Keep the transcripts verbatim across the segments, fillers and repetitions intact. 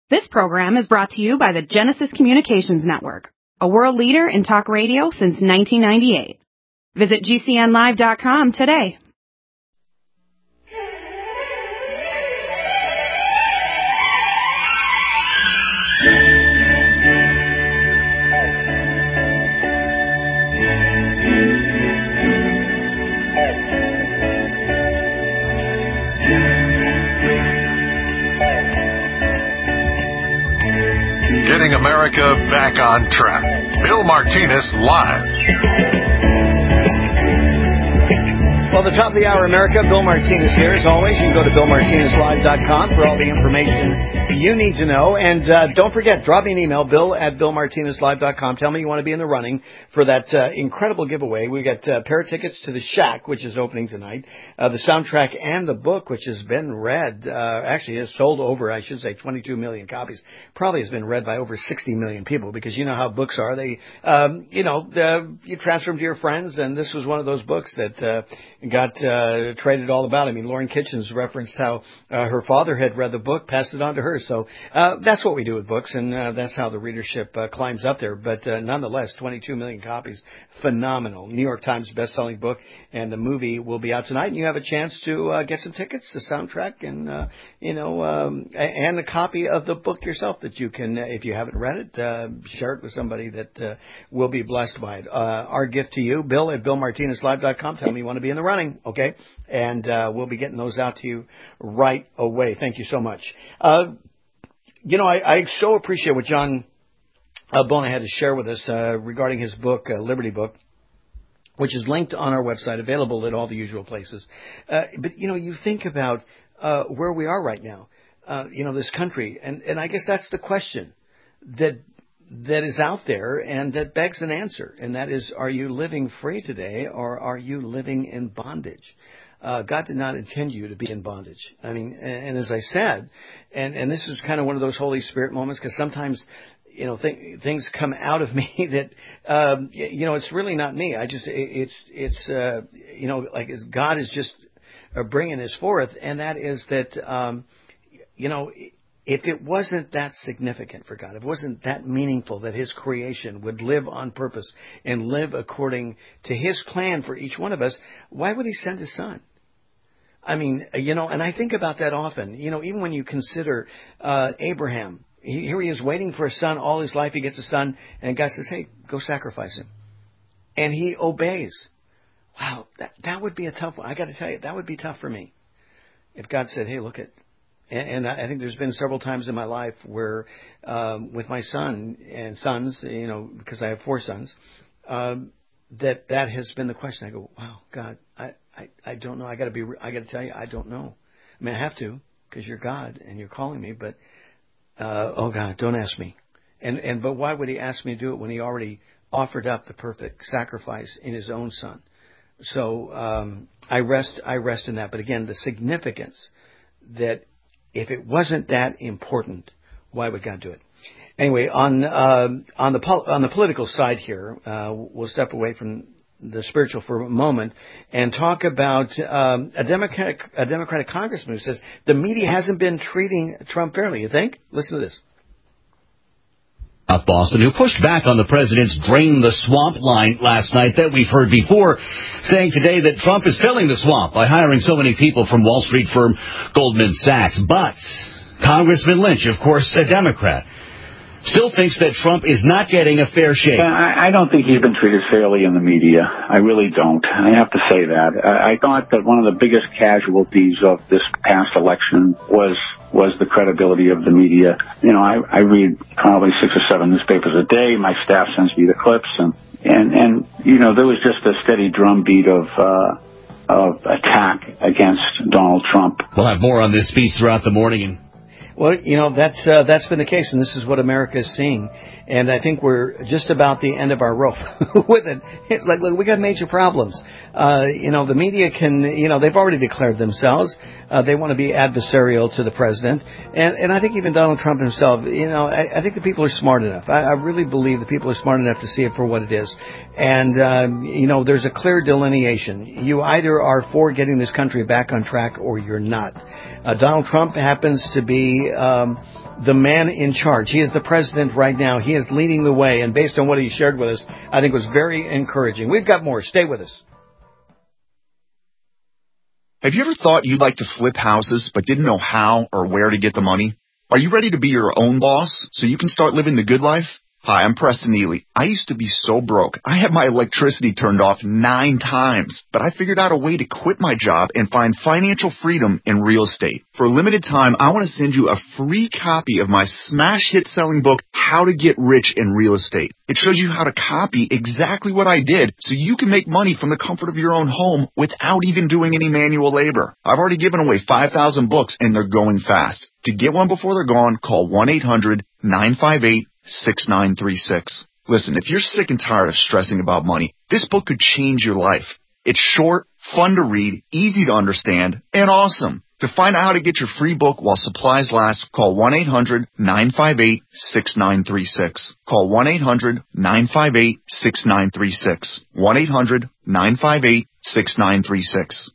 This program is brought to you by the Genesis Communications Network, a world leader in talk radio since nineteen ninety-eight. Visit G C N live dot com today. Getting America back on track. Bill Martinez live. Well, the top of the hour, America. Bill Martinez here. As always, you can go to Bill Martinez live dot com for all the information you need to know. And uh, don't forget, drop me an email, Bill at Bill Martinez live dot com. Tell me you want to be in the running for that uh, incredible giveaway. We got a uh, pair of tickets to The Shack, which is opening tonight, uh, the soundtrack and the book, which has been read, uh, actually has sold over, I should say, twenty-two million copies. Probably has been read by over sixty million people, because you know how books are. They, um, you know, uh, you transfer them to your friends, and this was one of those books that uh, got uh, traded all about. I mean, Lauren Kitchens referenced how uh, her father had read the book, passed it on to her. So uh, that's what we do with books, and uh, that's how the readership uh, climbs up there. But uh, nonetheless, twenty-two million copies, phenomenal. New York Times best-selling book, and the movie will be out tonight, and you have a chance to uh, get some tickets, the soundtrack, and uh, you know, um, and a copy of the book yourself that you can, if you haven't read it, uh, share it with somebody that uh, will be blessed by it. Uh, our gift to you, Bill at Bill Martinez live dot com. Tell me you want to be in the running, okay? And uh, we'll be getting those out to you right away. Thank you so much. Uh, you know, I, I so appreciate what John uh, Bona had to share with us uh, regarding his book, uh, Liberty Book, which is linked on our website, available at all the usual places. Uh, but, you know, you think about uh, where we are right now, uh, you know, this country, and, and I guess that's the question that that is out there and that begs an answer, and that is, are you living free today, or are you living in bondage? Uh, God did not intend you to be in bondage. I mean, and, and as I said, and, and this is kind of one of those Holy Spirit moments, because sometimes, you know, th- things come out of me that, um, you know, it's really not me. I just, it, it's, it's, uh, you know, like God is just uh, bringing this forth, and that is that, um, you know, if it wasn't that significant for God, if it wasn't that meaningful that His creation would live on purpose and live according to His plan for each one of us, why would He send His Son? I mean, you know, and I think about that often. You know, even when you consider uh, Abraham, he, here he is waiting for a son all his life. He gets a son, and God says, hey, go sacrifice him. And he obeys. Wow, that, that would be a tough one. I got to tell you, that would be tough for me. If God said, hey, look at, and, and I think there's been several times in my life where um, with my son and sons, you know, because I have four sons, um, that that has been the question. I go, wow, God, I, I, I don't know. I got to be, I got to tell you, I don't know. I mean, I have to, because you're God and you're calling me, but, uh, oh God, don't ask me. And, and, but why would He ask me to do it when He already offered up the perfect sacrifice in His own Son? So, um, I rest, I rest in that. But again, the significance that if it wasn't that important, why would God do it? Anyway, on uh, on the pol- on the political side here, uh, we'll step away from the spiritual for a moment and talk about um, a Democratic a Democratic congressman who says the media hasn't been treating Trump fairly. You think? Listen to this. South Boston, who pushed back on the president's drain the swamp line last night that we've heard before, saying today that Trump is filling the swamp by hiring so many people from Wall Street firm Goldman Sachs. But Congressman Lynch, of course, a Democrat, still thinks that Trump is not getting a fair shake. I, I don't think he's been treated fairly in the media. I really don't. I have to say that. I, I thought that one of the biggest casualties of this past election was was the credibility of the media. You know, I, I read probably six or seven newspapers a day. My staff sends me the clips, and and, and you know, there was just a steady drumbeat of uh, of attack against Donald Trump. We'll have more on this speech throughout the morning. And Well, you know, that's uh, that's been the case, and this is what America is seeing. And I think we're just about the end of our rope with it. It's like, look, we got major problems. Uh, you know, the media can, you know, they've already declared themselves. Uh, they want to be adversarial to the president. And, and I think even Donald Trump himself, you know, I, I think the people are smart enough. I, I really believe the people are smart enough to see it for what it is. And, um, you know, there's a clear delineation. You either are for getting this country back on track or you're not. Uh, Donald Trump happens to be be um, the man in charge. He is the president right now. He is leading the way. And based on what he shared with us, I think it was very encouraging. We've got more. Stay with us. Have you ever thought you'd like to flip houses but didn't know how or where to get the money? Are you ready to be your own boss so you can start living the good life? Hi, I'm Preston Neely. I used to be so broke. I had my electricity turned off nine times, but I figured out a way to quit my job and find financial freedom in real estate. For a limited time, I want to send you a free copy of my smash hit selling book, How to Get Rich in Real Estate. It shows you how to copy exactly what I did so you can make money from the comfort of your own home without even doing any manual labor. I've already given away five thousand books and they're going fast. To get one before they're gone, call one eight hundred nine five eight six nine three six. Listen, if you're sick and tired of stressing about money, this book could change your life. It's short, fun to read, easy to understand, and awesome. To find out how to get your free book while supplies last, call one eight hundred nine five eight six nine three six. Call one eight hundred nine five eight six nine three six. one eight hundred nine five eight six nine three six.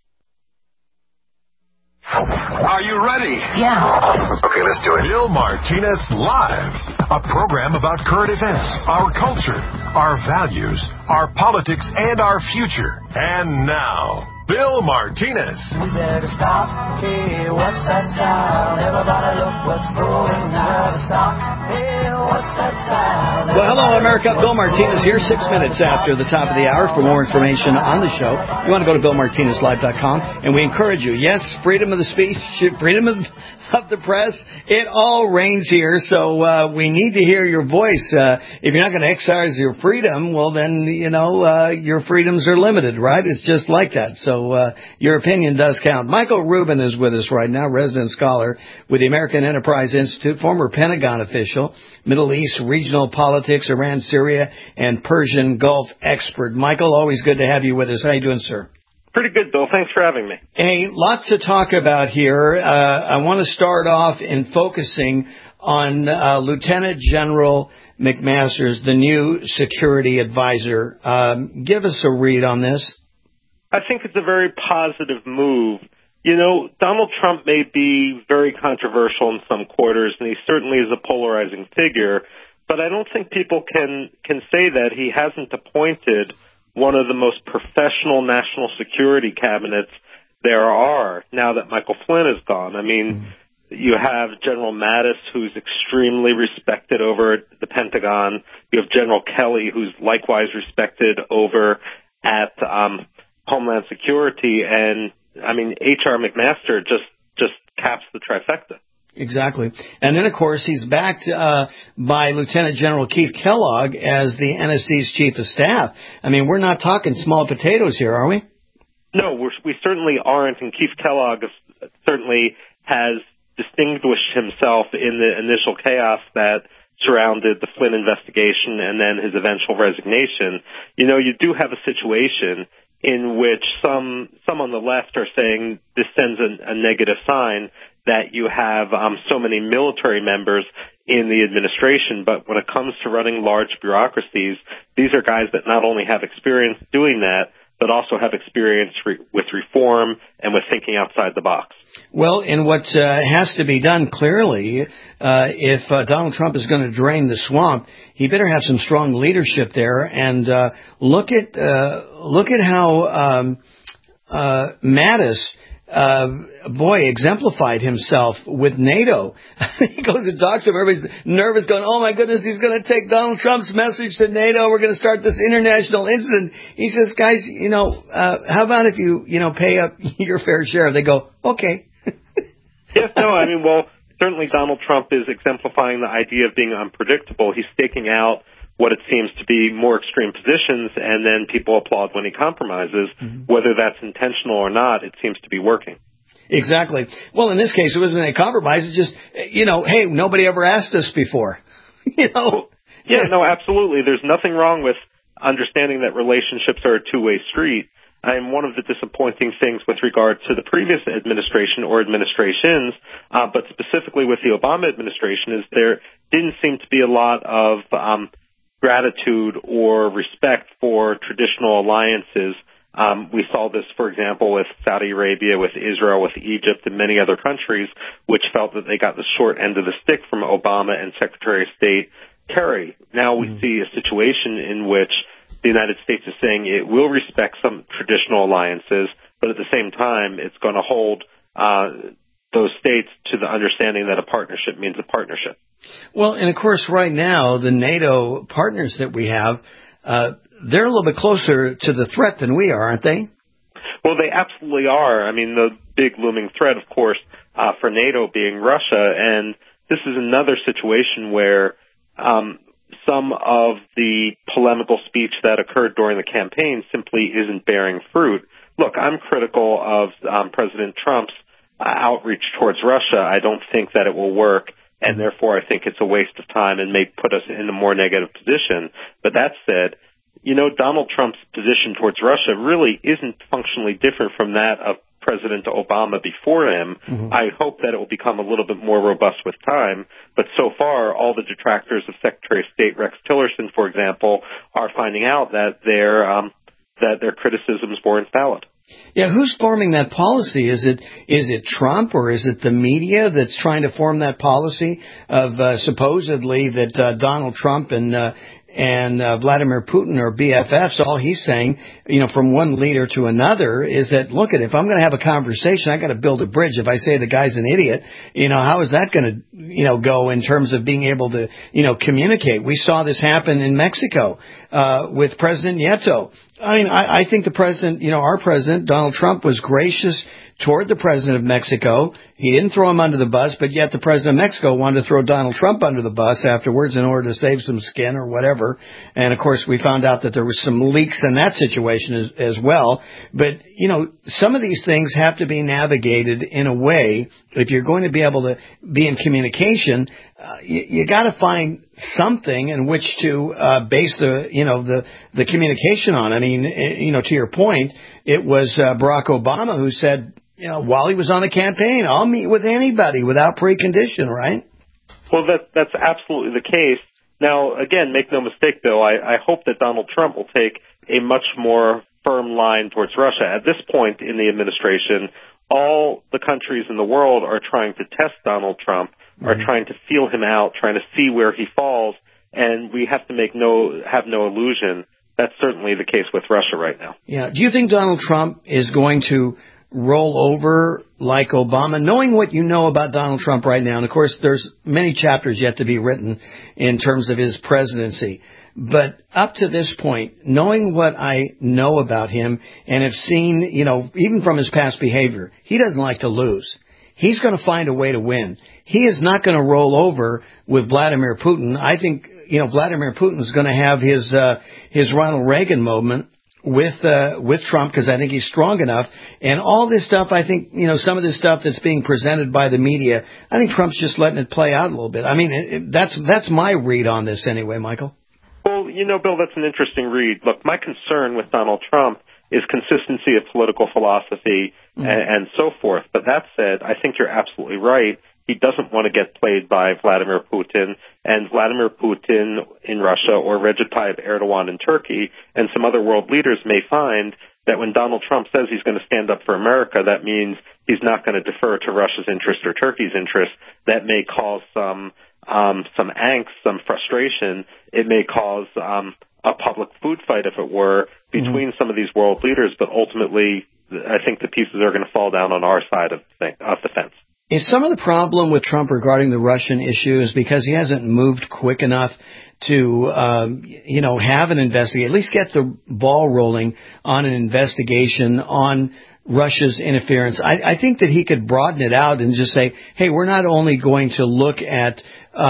Are you ready? Yeah. Okay, let's do it. Bill Martinez Live, a program about current events, our culture, our values, our politics, and our future. And now, Bill Martinez. We better stop. Hey, what's that sound? Everybody look what's going on. Stop. Hey, what's that sound? Well, hello, America. Bill Martinez here, six minutes after the top of the hour. For more information on the show, you want to go to bill martinez live dot com, and we encourage you. Yes, freedom of the speech, freedom of, of the press, it all reigns here, so uh, we need to hear your voice. Uh, if you're not going to exercise your freedom, well, then, you know, uh, your freedoms are limited, right? It's just like that. So uh, your opinion does count. Michael Rubin is with us right now, resident scholar with the American Enterprise Institute, former Pentagon official, Middle East, regional politics, Iran, Syria, and Persian Gulf expert. Michael, always good to have you with us. How you doing, sir? Pretty good, Bill. Thanks for having me. Hey, lots to talk about here. Uh, I want to start off in focusing on uh, Lieutenant General McMaster's, the new security advisor. Um, give us a read on this. I think it's a very positive move. You know, Donald Trump may be very controversial in some quarters, and he certainly is a polarizing figure, but I don't think people can, can say that he hasn't appointed one of the most professional national security cabinets there are now that Michael Flynn is gone. I mean, mm-hmm. you have General Mattis, who's extremely respected over at the Pentagon. You have General Kelly, who's likewise respected over at um, Homeland Security. And, I mean, H R McMaster just, just caps the trifecta. Exactly. And then, of course, he's backed uh, by Lieutenant General Keith Kellogg as the N S C's chief of staff. I mean, we're not talking small potatoes here, are we? No, we're, we certainly aren't. And Keith Kellogg certainly has distinguished himself in the initial chaos that surrounded the Flynn investigation and then his eventual resignation. You know, you do have a situation in which some some on the left are saying this sends a, a negative sign that you have um, so many military members in the administration. But when it comes to running large bureaucracies, these are guys that not only have experience doing that, but also have experience re- with reform and with thinking outside the box. Well, and what uh, has to be done clearly, uh, if uh, Donald Trump is going to drain the swamp, he better have some strong leadership there. And uh, look at uh, look at how um, uh, Mattis, uh, boy, exemplified himself with NATO. He goes and talks to him. Everybody's nervous, going, "Oh my goodness, he's going to take Donald Trump's message to NATO. We're going to start this international incident." He says, "Guys, you know, uh, how about if you, you know, pay up your fair share?" They go, "Okay." Yes, no, I mean, well, certainly Donald Trump is exemplifying the idea of being unpredictable. He's staking out what it seems to be more extreme positions, and then people applaud when he compromises. Mm-hmm. Whether that's intentional or not, it seems to be working. Exactly. Well, in this case, it wasn't a compromise. It's just, you know, hey, nobody ever asked us before. you know? Well, yeah, no, absolutely. There's nothing wrong with understanding that relationships are a two-way street. And one of the disappointing things with regard to the previous administration or administrations, uh, but specifically with the Obama administration, is there didn't seem to be a lot of um, gratitude or respect for traditional alliances Um, we saw this, for example, with Saudi Arabia, with Israel, with Egypt, and many other countries, which felt that they got the short end of the stick from Obama and Secretary of State Kerry. Now we mm-hmm. see a situation in which the United States is saying it will respect some traditional alliances, but at the same time, it's going to hold uh, those states to the understanding that a partnership means a partnership. Well, and of course, right now, the NATO partners that we have, uh, they're a little bit closer to the threat than we are, aren't they? Well, they absolutely are. I mean, the big looming threat, of course, uh, for NATO being Russia, and this is another situation where um, some of the polemical speech that occurred during the campaign simply isn't bearing fruit. Look, I'm critical of um, President Trump's uh, outreach towards Russia. I don't think that it will work, and therefore I think it's a waste of time and may put us in a more negative position. But that said, you know, Donald Trump's position towards Russia really isn't functionally different from that of President Obama before him. Mm-hmm. I hope that it will become a little bit more robust with time. But so far, all the detractors of Secretary of State Rex Tillerson, for example, are finding out that their um, that their criticisms weren't valid. Yeah, who's forming that policy? Is it is it Trump or is it the media that's trying to form that policy of uh, supposedly that uh, Donald Trump and uh, and uh, Vladimir Putin are B F Fs? All he's saying, you know, from one leader to another is that, look, at if I'm going to have a conversation, I got to build a bridge. If I say the guy's an idiot, you know, how is that going to, you know, go in terms of being able to, you know, communicate? We saw this happen in Mexico uh, with President Nieto. I mean, I, I think the president, you know, our president, Donald Trump, was gracious toward the president of Mexico. He didn't throw him under the bus, but yet the president of Mexico wanted to throw Donald Trump under the bus afterwards in order to save some skin or whatever. And, of course, we found out that there was some leaks in that situation as, as well. But, you know, some of these things have to be navigated in a way, if you're going to be able to be in communication, uh, you, you got to find something in which to uh, base the, you know, the, the communication on. I mean, it, you know, to your point, it was uh, Barack Obama who said, you know, while he was on the campaign, I'll meet with anybody without precondition, right? Well, that, that's absolutely the case. Now, again, make no mistake, Bill, I, I hope that Donald Trump will take a much more firm line towards Russia. At this point in the administration, all the countries in the world are trying to test Donald Trump, mm-hmm. are trying to feel him out, trying to see where he falls, and we have to make no have no illusion. That's certainly the case with Russia right now. Yeah. Do you think Donald Trump is going to roll over like Obama, knowing what you know about Donald Trump right now? And, of course, there's many chapters yet to be written in terms of his presidency. But up to this point, knowing what I know about him and have seen, you know, even from his past behavior, he doesn't like to lose. He's going to find a way to win. He is not going to roll over with Vladimir Putin. I think, you know, Vladimir Putin is going to have his uh, his Ronald Reagan moment with uh, with Trump, because I think he's strong enough. And all this stuff, I think, you know, some of this stuff that's being presented by the media, I think Trump's just letting it play out a little bit. I mean, it, it, that's that's my read on this anyway, Michael. Well, you know, Bill, that's an interesting read. Look, my concern with Donald Trump is consistency of political philosophy mm-hmm. and, and so forth. But that said, I think you're absolutely right. He doesn't want to get played by Vladimir Putin, and Vladimir Putin in Russia or Recep Tayyip Erdogan in Turkey and some other world leaders may find that when Donald Trump says he's going to stand up for America, that means he's not going to defer to Russia's interest or Turkey's interest. That may cause some um, some angst, some frustration. It may cause um, a public food fight, if it were, between mm-hmm. some of these world leaders. But ultimately, I think the pieces are going to fall down on our side of the, of the fence. Is some of the problem with Trump regarding the Russian issue is because he hasn't moved quick enough to, um, you know, have an investigation, at least get the ball rolling on an investigation on Russia's interference? I, I think that he could broaden it out and just say, hey, we're not only going to look at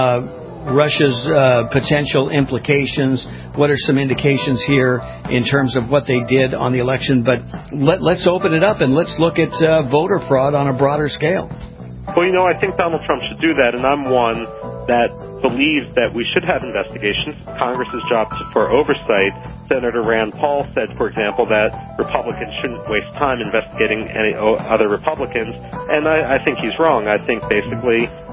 uh, Russia's uh, potential implications, what are some indications here in terms of what they did on the election, but let, let's open it up and let's look at uh, voter fraud on a broader scale. Well, you know, I think Donald Trump should do that, and I'm one that believes that we should have investigations. Congress's job for oversight. Senator Rand Paul said, for example, that Republicans shouldn't waste time investigating any other Republicans, and I, I think he's wrong. I think basically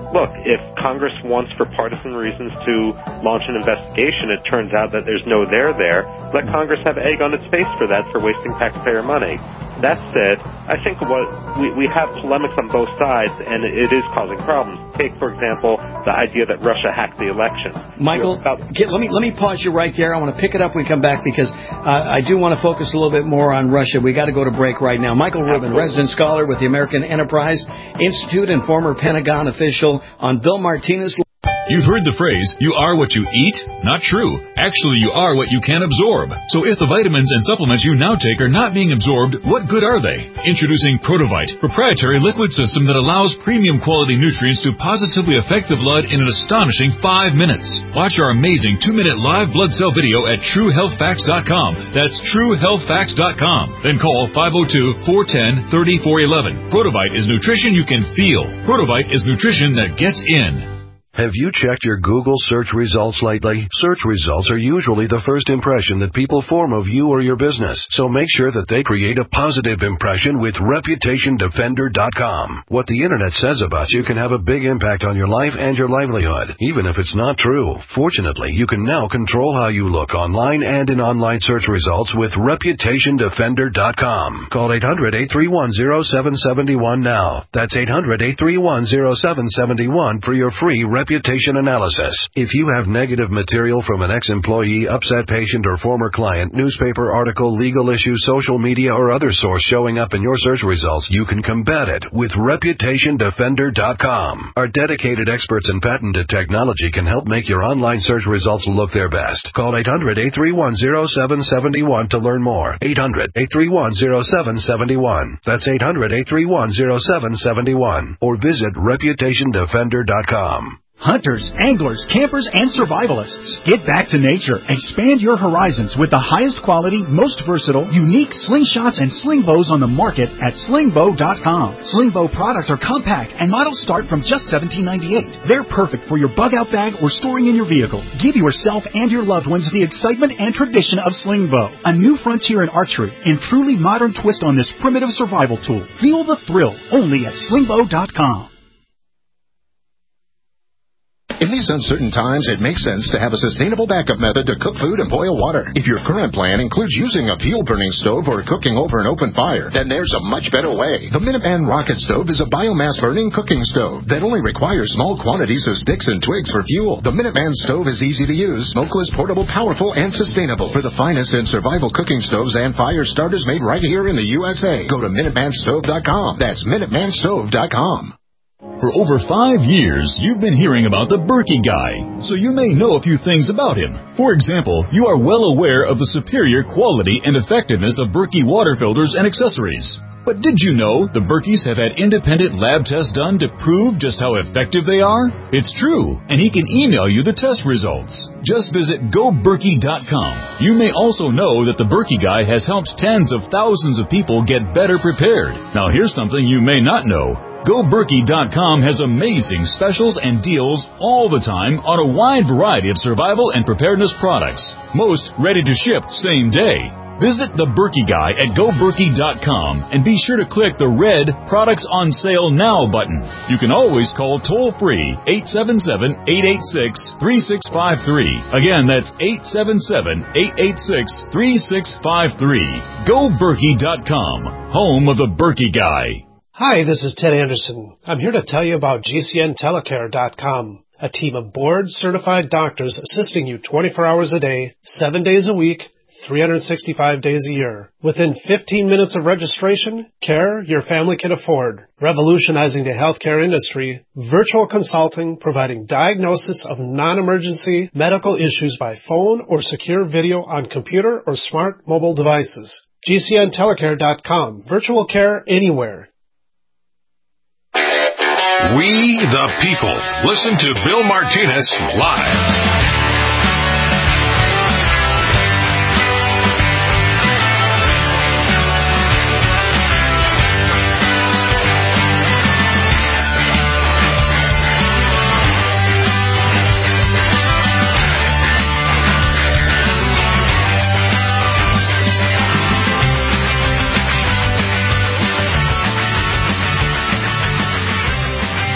look, if Congress wants for partisan reasons to launch an investigation, it turns out that there's no there there, let Congress have egg on its face for that, for wasting taxpayer money. That said, I think what we, we have polemics on both sides, and it is causing problems. Take, for example, the idea that Russia hacked the election. Michael, get, let me let me pause you right there. I want to pick it up when we come back because uh, I do want to focus a little bit more on Russia. We got to go to break right now. Michael Rubin, resident scholar with the American Enterprise Institute and former Pentagon official, on Bill Martinez. You've heard the phrase, you are what you eat? Not true. Actually, you are what you can absorb. So if the vitamins and supplements you now take are not being absorbed, what good are they? Introducing Protovite, proprietary liquid system that allows premium quality nutrients to positively affect the blood in an astonishing five minutes. Watch our amazing two-minute live blood cell video at true health facts dot com. That's true health facts dot com. Then call five oh two, four one zero, three four one one. Protovite is nutrition you can feel. Protovite is nutrition that gets in. Have you checked your Google search results lately? Search results are usually the first impression that people form of you or your business, so make sure that they create a positive impression with reputation defender dot com. What the internet says about you can have a big impact on your life and your livelihood, even if it's not true. Fortunately, you can now control how you look online and in online search results with reputation defender dot com. Call eight hundred, eight three one, zero seven seven one now. That's eight hundred, eight three one, zero seven seven one for your free reputation analysis. If you have negative material from an ex-employee, upset patient, or former client, newspaper article, legal issue, social media, or other source showing up in your search results, you can combat it with reputation defender dot com. Our dedicated experts in patented technology can help make your online search results look their best. Call eight hundred, eight three one, zero seven seven one to learn more. eight hundred, eight three one, zero seven seven one. That's eight hundred, eight three one, zero seven seven one. Or visit reputation defender dot com. Hunters, anglers, campers, and survivalists. Get back to nature. Expand your horizons with the highest quality, most versatile, unique slingshots and sling bows on the market at sling bow dot com. Sling bow products are compact and models start from just seventeen ninety-eight. They're perfect for your bug out bag or storing in your vehicle. Give yourself and your loved ones the excitement and tradition of sling bow. A new frontier in archery and truly modern twist on this primitive survival tool. Feel the thrill only at sling bow dot com. In these uncertain times, it makes sense to have a sustainable backup method to cook food and boil water. If your current plan includes using a fuel-burning stove or cooking over an open fire, then there's a much better way. The Minuteman Rocket Stove is a biomass-burning cooking stove that only requires small quantities of sticks and twigs for fuel. The Minuteman Stove is easy to use, smokeless, portable, powerful, and sustainable. For the finest in survival cooking stoves and fire starters made right here in the U S A, go to minuteman stove dot com. That's minuteman stove dot com. For over five years, you've been hearing about the Berkey Guy, so you may know a few things about him. For example, you are well aware of the superior quality and effectiveness of Berkey water filters and accessories. But did you know the Berkeys have had independent lab tests done to prove just how effective they are? It's true, and he can email you the test results. Just visit go berkey dot com. You may also know that the Berkey Guy has helped tens of thousands of people get better prepared. Now here's something you may not know. go berkey dot com has amazing specials and deals all the time on a wide variety of survival and preparedness products. Most ready to ship same day. Visit the Berkey Guy at go berkey dot com and be sure to click the red Products on Sale Now button. You can always call toll-free eight seven seven, eight eight six, three six five three. Again, that's eight seven seven, eight eight six, three six five three. go berkey dot com, home of the Berkey Guy. Hi, this is Ted Anderson. I'm here to tell you about G C N telecare dot com, a team of board-certified doctors assisting you twenty-four hours a day, seven days a week, three hundred sixty-five days a year. Within fifteen minutes of registration, care your family can afford. Revolutionizing the healthcare industry, virtual consulting providing diagnosis of non-emergency medical issues by phone or secure video on computer or smart mobile devices. G C N telecare dot com. Virtual care anywhere. We the people. Listen to Bill Martinez live. Welcome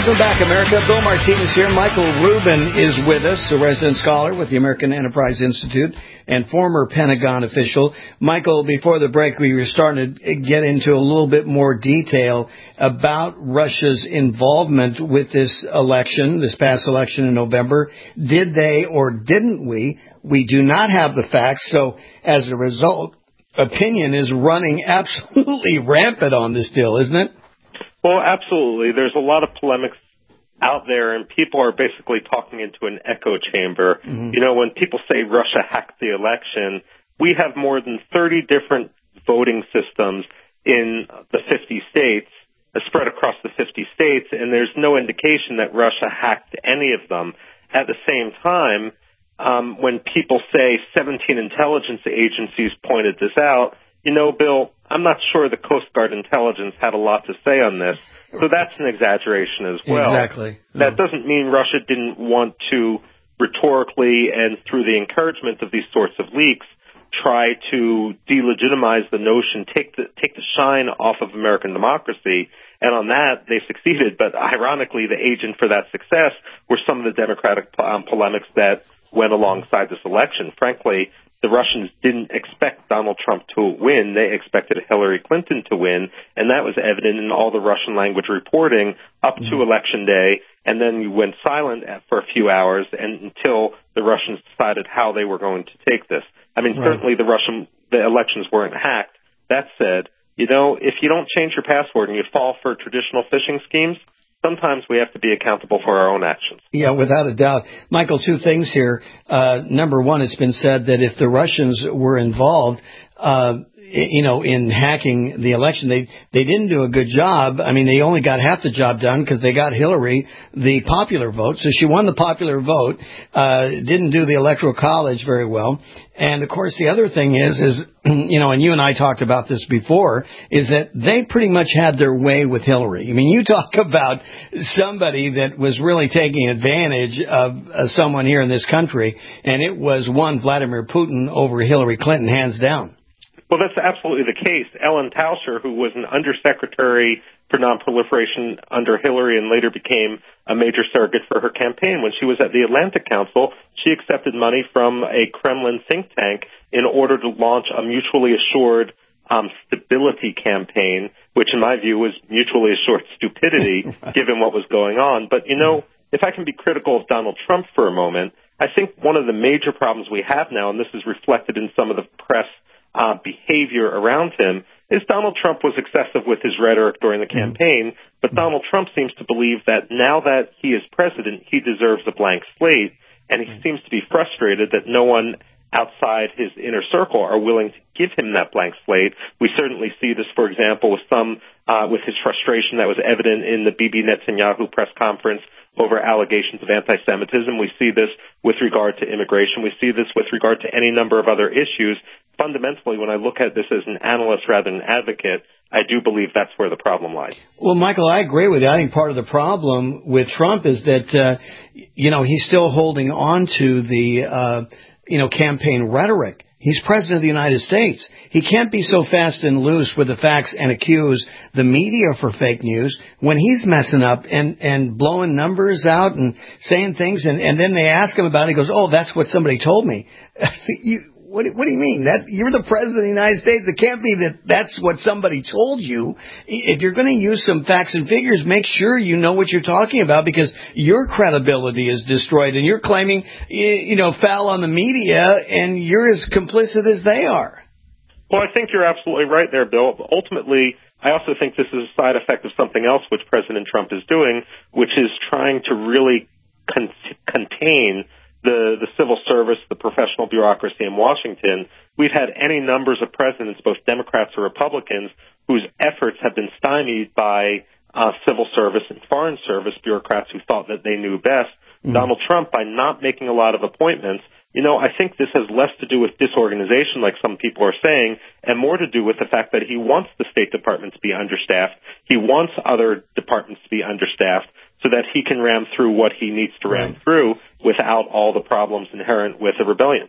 Welcome back, America. Bill Martinez here. Michael Rubin is with us, a resident scholar with the American Enterprise Institute and former Pentagon official. Michael, before the break, we were starting to get into a little bit more detail about Russia's involvement with this election, this past election in November. Did they or didn't we? We do not have the facts, so as a result, opinion is running absolutely rampant on this deal, isn't it? Well, absolutely. There's a lot of polemics out there, and people are basically talking into an echo chamber. Mm-hmm. You know, when people say Russia hacked the election, we have more than thirty different voting systems in the fifty states, uh, spread across the fifty states, and there's no indication that Russia hacked any of them. At the same time, um, when people say seventeen intelligence agencies pointed this out, you know, Bill, I'm not sure the Coast Guard intelligence had a lot to say on this, so that's an exaggeration as well. Exactly. That doesn't mean Russia didn't want to rhetorically and through the encouragement of these sorts of leaks try to delegitimize the notion, take the, take the shine off of American democracy, and on that they succeeded. But ironically, the agent for that success were some of the Democratic um, polemics that went alongside this election. Frankly, the Russians didn't expect Donald Trump to win. They expected Hillary Clinton to win, and that was evident in all the Russian language reporting up mm-hmm. to Election Day, and then you went silent for a few hours and until the Russians decided how they were going to take this. I mean, right. certainly the Russian the elections weren't hacked. That said, you know, if you don't change your password and you fall for traditional phishing schemes, sometimes we have to be accountable for our own actions. Yeah, without a doubt. Michael, two things here. Uh, number one, it's been said that if the Russians were involved, uh, you know, in hacking the election, they they didn't do a good job. I mean, they only got half the job done because they got Hillary the popular vote. So she won the popular vote, uh, didn't do the Electoral College very well. And, of course, the other thing is, is, you know, and you and I talked about this before, is that they pretty much had their way with Hillary. I mean, you talk about somebody that was really taking advantage of uh, someone here in this country, and it was one Vladimir Putin over Hillary Clinton, hands down. Well, that's absolutely the case. Ellen Tauscher, who was an undersecretary for nonproliferation under Hillary and later became a major surrogate for her campaign, when she was at the Atlantic Council, she accepted money from a Kremlin think tank in order to launch a mutually assured um, stability campaign, which in my view was mutually assured stupidity given what was going on. But, you know, if I can be critical of Donald Trump for a moment, I think one of the major problems we have now, and this is reflected in some of the press Uh, behavior around him, is Donald Trump was excessive with his rhetoric during the campaign, but Donald Trump seems to believe that now that he is president, he deserves a blank slate, and he seems to be frustrated that no one outside his inner circle are willing to give him that blank slate. We certainly see this, for example, with some uh, with his frustration that was evident in the Bibi Netanyahu press conference over allegations of anti-Semitism. We see this with regard to immigration. We see this with regard to any number of other issues. Fundamentally, when I look at this as an analyst rather than an advocate, I do believe that's where the problem lies. Well, Michael, I agree with you. I think part of the problem with Trump is that, uh, you know, he's still holding on to the, uh, you know, campaign rhetoric. He's president of the United States. He can't be so fast and loose with the facts and accuse the media for fake news when he's messing up and, and blowing numbers out and saying things. And, and then they ask him about it. He goes, oh, that's what somebody told me. you, what, what do you mean? That you're the president of the United States. It can't be that that's what somebody told you. If you're going to use some facts and figures, make sure you know what you're talking about, because your credibility is destroyed and you're claiming, you know, foul on the media, and you're as complicit as they are. Well, I think you're absolutely right there, Bill. Ultimately, I also think this is a side effect of something else which President Trump is doing, which is trying to really con- contain the, the civil service, the professional bureaucracy in Washington. We've had any numbers of presidents, both Democrats or Republicans, whose efforts have been stymied by uh, civil service and foreign service bureaucrats who thought that they knew best. Mm-hmm. Donald Trump, by not making a lot of appointments, you know, I think this has less to do with disorganization, like some people are saying, and more to do with the fact that he wants the State Department to be understaffed. He wants other departments to be understaffed so that he can ram through what he needs to ram right. through without all the problems inherent with a rebellion.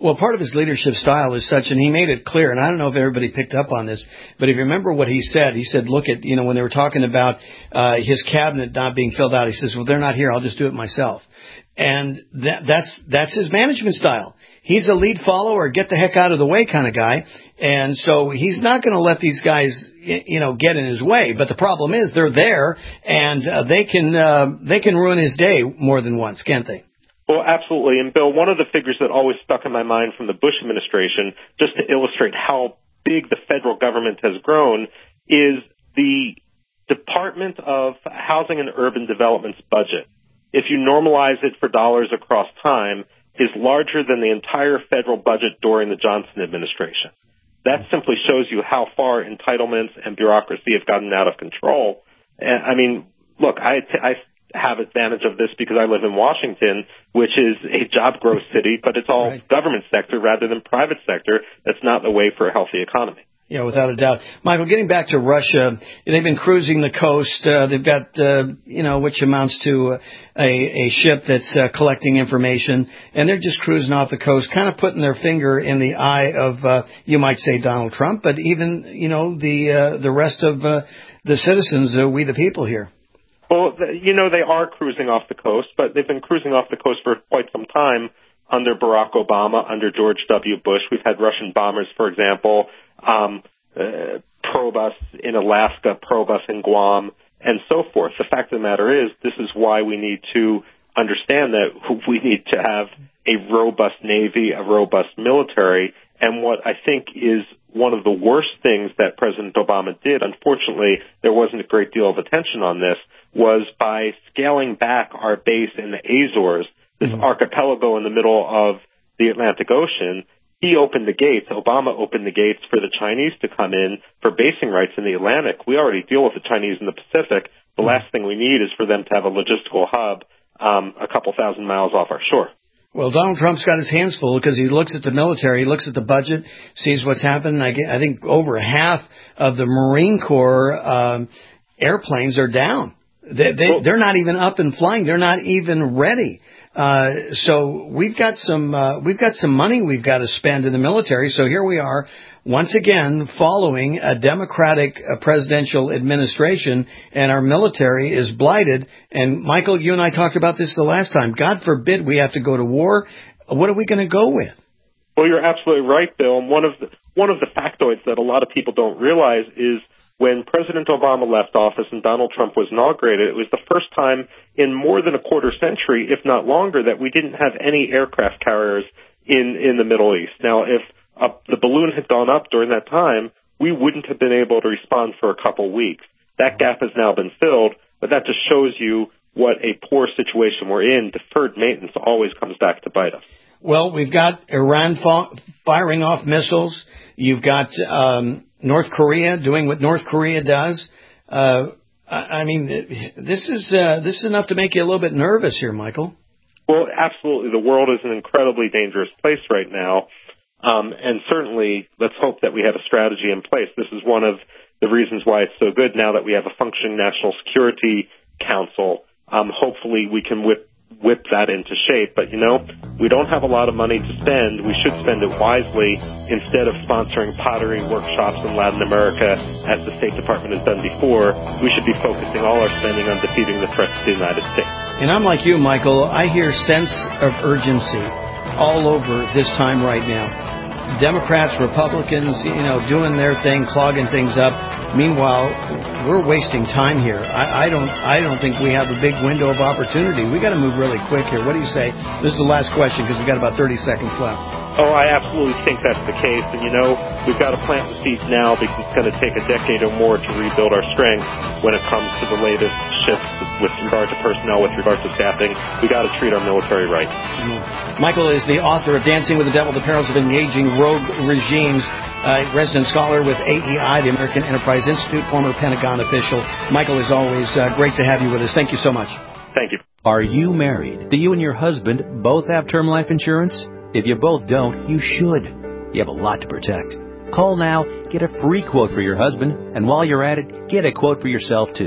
Well, part of his leadership style is such, and he made it clear, and I don't know if everybody picked up on this, but if you remember what he said, he said, look at, you know, when they were talking about uh, his cabinet not being filled out, he says, well, they're not here, I'll just do it myself. And that, that's that's his management style. He's a lead follower, get the heck out of the way kind of guy, and so he's not going to let these guys, you know, get in his way. But the problem is they're there, and uh, they can uh, they can ruin his day more than once, can't they? Well, absolutely. And, Bill, one of the figures that always stuck in my mind from the Bush administration, just to illustrate how big the federal government has grown, is the Department of Housing and Urban Development's budget. If you normalize it for dollars across time, is larger than the entire federal budget during the Johnson administration. That simply shows you how far entitlements and bureaucracy have gotten out of control. And, I mean, look, I, I have advantage of this because I live in Washington, which is a job growth city, but it's all right. Government sector rather than private sector. That's not the way for a healthy economy. Yeah, without a doubt. Michael, getting back to Russia, they've been cruising the coast. Uh, they've got, uh, you know, which amounts to a, a ship that's uh, collecting information, and they're just cruising off the coast, kind of putting their finger in the eye of, uh, you might say, Donald Trump, but even, you know, the uh, the rest of uh, the citizens, uh, we the people here. Well, you know, they are cruising off the coast, but they've been cruising off the coast for quite some time under Barack Obama, under George W. Bush. We've had Russian bombers, for example, um, uh, probe us in Alaska, probe us in Guam, and so forth. The fact of the matter is, this is why we need to understand that we need to have a robust Navy, a robust military, and what I think is one of the worst things that President Obama did, unfortunately, there wasn't a great deal of attention on this, was by scaling back our base in the Azores, this mm-hmm. archipelago in the middle of the Atlantic Ocean. He opened the gates, Obama opened the gates for the Chinese to come in for basing rights in the Atlantic. We already deal with the Chinese in the Pacific. The last thing we need is for them to have a logistical hub um, a couple thousand miles off our shore. Well, Donald Trump's got his hands full because he looks at the military, he looks at the budget, sees what's happened. I, I think over half of the Marine Corps um, airplanes are down. They, they, they're not even up and flying. They're not even ready. Uh, so we've got some, uh, we've got some money we've got to spend in the military. So here we are once again following a Democratic uh, presidential administration, and our military is blighted. And Michael, you and I talked about this the last time. God forbid we have to go to war. What are we going to go with? Well, you're absolutely right, Bill. And one of the, one of the factoids that a lot of people don't realize is when President Obama left office and Donald Trump was inaugurated, it was the first time in more than a quarter century, if not longer, that we didn't have any aircraft carriers in, in the Middle East. Now, if uh, the balloon had gone up during that time, we wouldn't have been able to respond for a couple weeks. That gap has now been filled, but that just shows you what a poor situation we're in. Deferred maintenance always comes back to bite us. Well, we've got Iran fa- firing off missiles. You've got um, North Korea doing what North Korea does. Uh, I mean, this is uh, this is enough to make you a little bit nervous here, Michael. Well, absolutely. The world is an incredibly dangerous place right now. Um, and certainly, let's hope that we have a strategy in place. This is one of the reasons why it's so good now that we have a functioning National Security Council. Um, hopefully, we can whip whip that into shape. But, you know, we don't have a lot of money to spend. We should spend it wisely instead of sponsoring pottery workshops in Latin America, as the State Department has done before. We should be focusing all our spending on defeating the threat to the United States. And I'm like you, Michael. I hear sense of urgency all over this time right now. Democrats, Republicans, you know, doing their thing, clogging things up. Meanwhile, we're wasting time here. I, I don't, I don't think we have a big window of opportunity. We got to move really quick here. What do you say? This is the last question because we've got about thirty seconds left. Oh, I absolutely think that's the case. And, you know, we've got to plant the seeds now because it's going to take a decade or more to rebuild our strength when it comes to the latest shifts with regard to personnel, with regard to staffing. We got to treat our military right. Mm-hmm. Michael is the author of Dancing with the Devil, The Perils of Engaging Rogue Regimes, uh, resident scholar with A E I, the American Enterprise Institute, former Pentagon official. Michael, as always, uh, great to have you with us. Thank you so much. Thank you. Are you married? Do you and your husband both have term life insurance? If you both don't, you should. You have a lot to protect. Call now, get a free quote for your husband, and while you're at it, get a quote for yourself, too.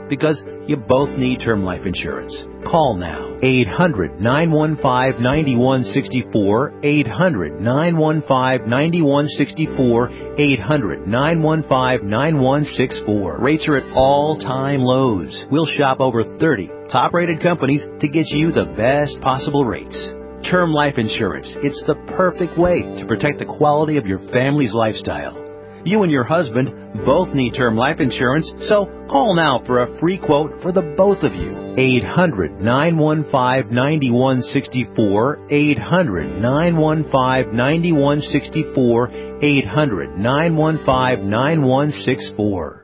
because you both need term life insurance. Call now. eight hundred, nine one five, nine one six four. eight hundred, nine one five, nine one six four. eight hundred, nine one five, nine one six four. Rates are at all-time lows. We'll shop over thirty top-rated companies to get you the best possible rates. Term life insurance. It's the perfect way to protect the quality of your family's lifestyle. You and your husband both need term life insurance, so call now for a free quote for the both of you. eight hundred, nine one five, nine one six four. eight hundred, nine one five, nine one six four. eight hundred, nine one five, nine one six four.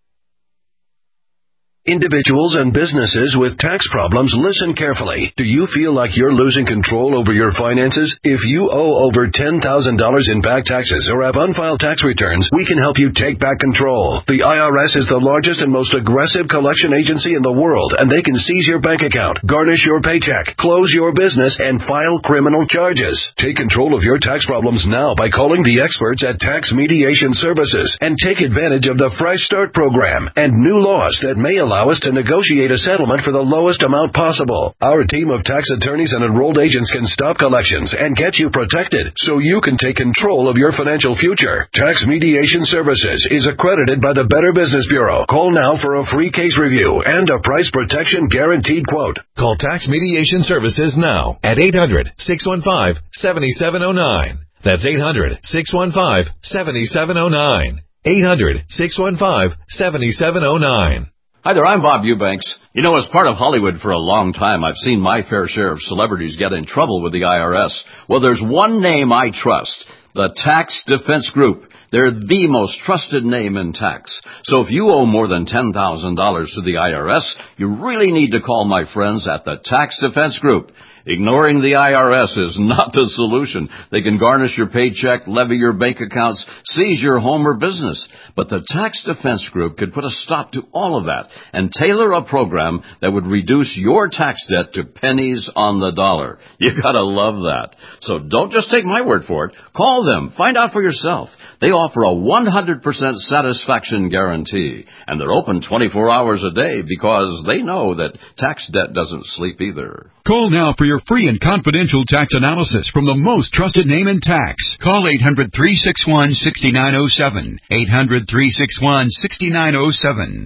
Individuals and businesses with tax problems, listen carefully. Do you feel like you're losing control over your finances? If you owe over ten thousand dollars in back taxes or have unfiled tax returns, we can help you take back control. The I R S is the largest and most aggressive collection agency in the world, and they can seize your bank account, garnish your paycheck, close your business, and file criminal charges. Take control of your tax problems now by calling the experts at Tax Mediation Services and take advantage of the Fresh Start program and new laws that may allow allow us to negotiate a settlement for the lowest amount possible. Our team of tax attorneys and enrolled agents can stop collections and get you protected so you can take control of your financial future. Tax Mediation Services is accredited by the Better Business Bureau. Call now for a free case review and a price protection guaranteed quote. Call Tax Mediation Services now at eight hundred, six one five, seven seven zero nine. That's eight hundred, six one five, seven seven zero nine. eight hundred, six one five, seven seven zero nine. Hi there, I'm Bob Eubanks. You know, as part of Hollywood for a long time, I've seen my fair share of celebrities get in trouble with the I R S. Well, there's one name I trust, the Tax Defense Group. They're the most trusted name in tax. So if you owe more than ten thousand dollars to the I R S, you really need to call my friends at the Tax Defense Group. Ignoring the I R S is not the solution. They can garnish your paycheck, levy your bank accounts, seize your home or business. But the Tax Defense Group could put a stop to all of that and tailor a program that would reduce your tax debt to pennies on the dollar. You gotta love that. So don't just take my word for it. Call them. Find out for yourself. They offer a one hundred percent satisfaction guarantee, and they're open twenty-four hours a day because they know that tax debt doesn't sleep either. Call now for your free and confidential tax analysis from the most trusted name in tax. Call eight hundred, three six one, six nine zero seven. eight hundred, three six one, six nine zero seven.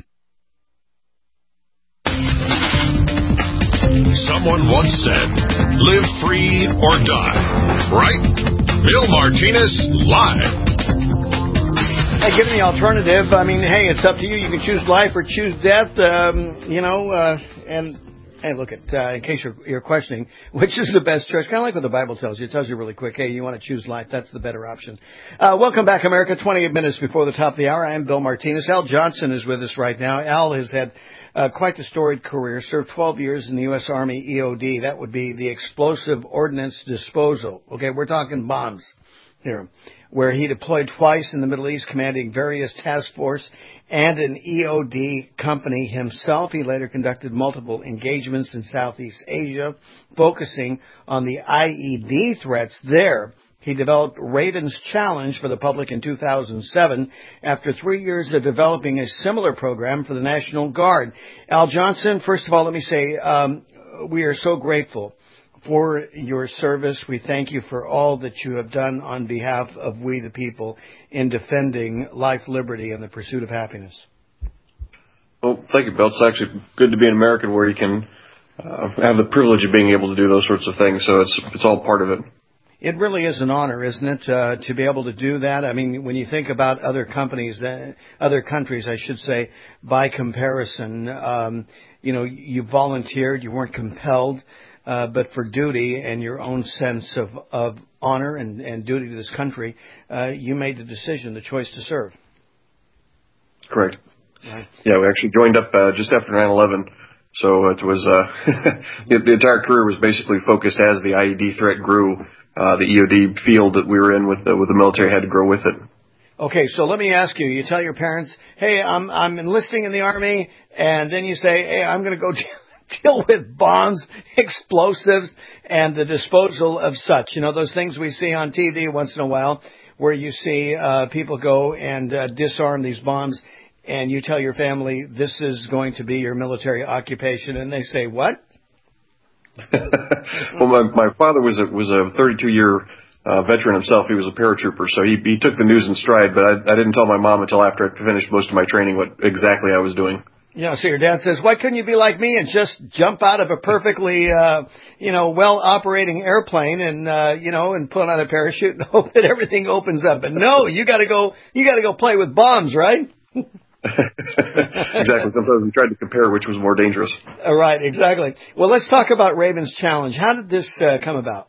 Someone once said, live free or die. Right? Bill Martinez, live. Hey, give me the alternative. I mean, hey, it's up to you. You can choose life or choose death. Um, you know, uh, and hey, look at uh, in case you're, you're questioning, which is the best choice? Kind of like what the Bible tells you. It tells you really quick. Hey, you want to choose life? That's the better option. Uh, welcome back, America. twenty-eight minutes before the top of the hour. I am Bill Martinez. Al Johnson is with us right now. Al has had uh, quite the storied career. Served twelve years in the U S Army E O D. That would be the Explosive Ordnance Disposal. Okay, we're talking bombs here, where he deployed twice in the Middle East, commanding various task force and an E O D company himself. He later conducted multiple engagements in Southeast Asia, focusing on the I E D threats there. He developed Raven's Challenge for the public in two thousand seven after three years of developing a similar program for the National Guard. Al Johnson, first of all, let me say um, we are so grateful for your service. We thank you for all that you have done on behalf of we the people in defending life, liberty, and the pursuit of happiness. Well, thank you, Bill. It's actually good to be an American where you can uh, have the privilege of being able to do those sorts of things. So it's it's all part of it. It really is an honor, isn't it, uh, to be able to do that? I mean, when you think about other companies, uh, other countries, I should say, by comparison, um, you know, you volunteered, you weren't compelled. Uh, but for duty and your own sense of, of honor and, and duty to this country, uh, you made the decision, the choice to serve. Correct. Right. Yeah, we actually joined up uh, just after nine eleven. So it was uh, the, the entire career was basically focused as the I E D threat grew. Uh, the E O D field that we were in with the, with the military had to grow with it. Okay, so let me ask you. You tell your parents, hey, I'm I'm enlisting in the Army, and then you say, hey, I'm going to go deal with bombs, explosives, and the disposal of such. You know, those things we see on T V once in a while where you see uh, people go and uh, disarm these bombs and you tell your family this is going to be your military occupation, and they say, what? Well, my, my father was a, was a thirty-two year uh, veteran himself. He was a paratrooper, so he, he took the news in stride, but I, I didn't tell my mom until after I finished most of my training what exactly I was doing. Yeah, so your dad says, why couldn't you be like me and just jump out of a perfectly, uh, you know, well-operating airplane and, uh, you know, and put on a parachute and hope that everything opens up? But no, you gotta go, you gotta go play with bombs, right? Exactly. Sometimes we tried to compare which was more dangerous. All right, exactly. Well, let's talk about Raven's Challenge. How did this uh, come about?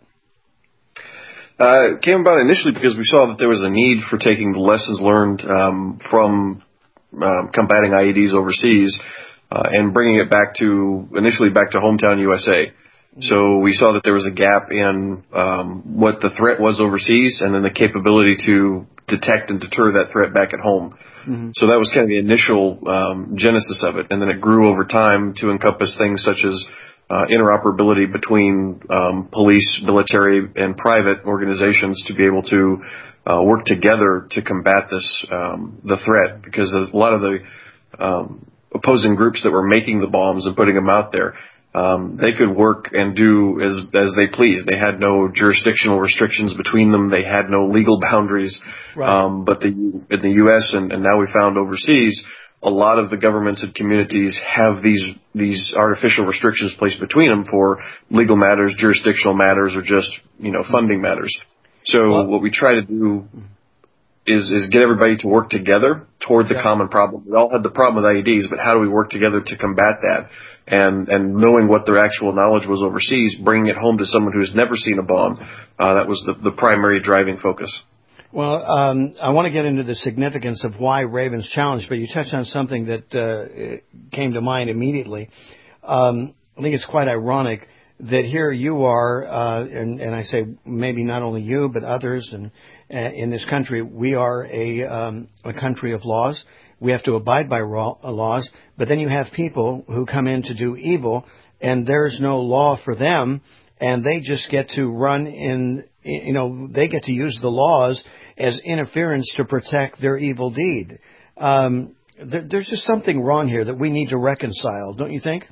Uh, it came about initially because we saw that there was a need for taking the lessons learned um, from um, combating I E Ds overseas uh, and bringing it back to, initially back to hometown U S A. So we saw that there was a gap in um, what the threat was overseas and then the capability to detect and deter that threat back at home. Mm-hmm. So that was kind of the initial um, genesis of it. And then it grew over time to encompass things such as uh, interoperability between um, police, military, and private organizations to be able to uh, work together to combat this, um, the threat. Because a lot of the um, opposing groups that were making the bombs and putting them out there, Um, they could work and do as as they pleased. They had no jurisdictional restrictions between them. They had no legal boundaries. Right. Um, but the, in the U S and, and now we found overseas, a lot of the governments and communities have these these artificial restrictions placed between them for legal matters, jurisdictional matters, or just you know funding matters. So well, what we try to do is is get everybody to work together toward the yeah. common problem. We all had the problem with I E Ds, but how do we work together to combat that? And and knowing what their actual knowledge was overseas, bringing it home to someone who's never seen a bomb, uh, that was the, the primary driving focus. Well, um, I want to get into the significance of why Raven's Challenge, but you touched on something that uh, came to mind immediately. Um, I think it's quite ironic that here you are, uh, and, and I say maybe not only you, but others, and uh, in this country, we are a, um, a country of laws. We have to abide by raw, uh, laws, but then you have people who come in to do evil, and there's no law for them, and they just get to run in, you know, they get to use the laws as interference to protect their evil deed. Um, there, there's just something wrong here that we need to reconcile, don't you think?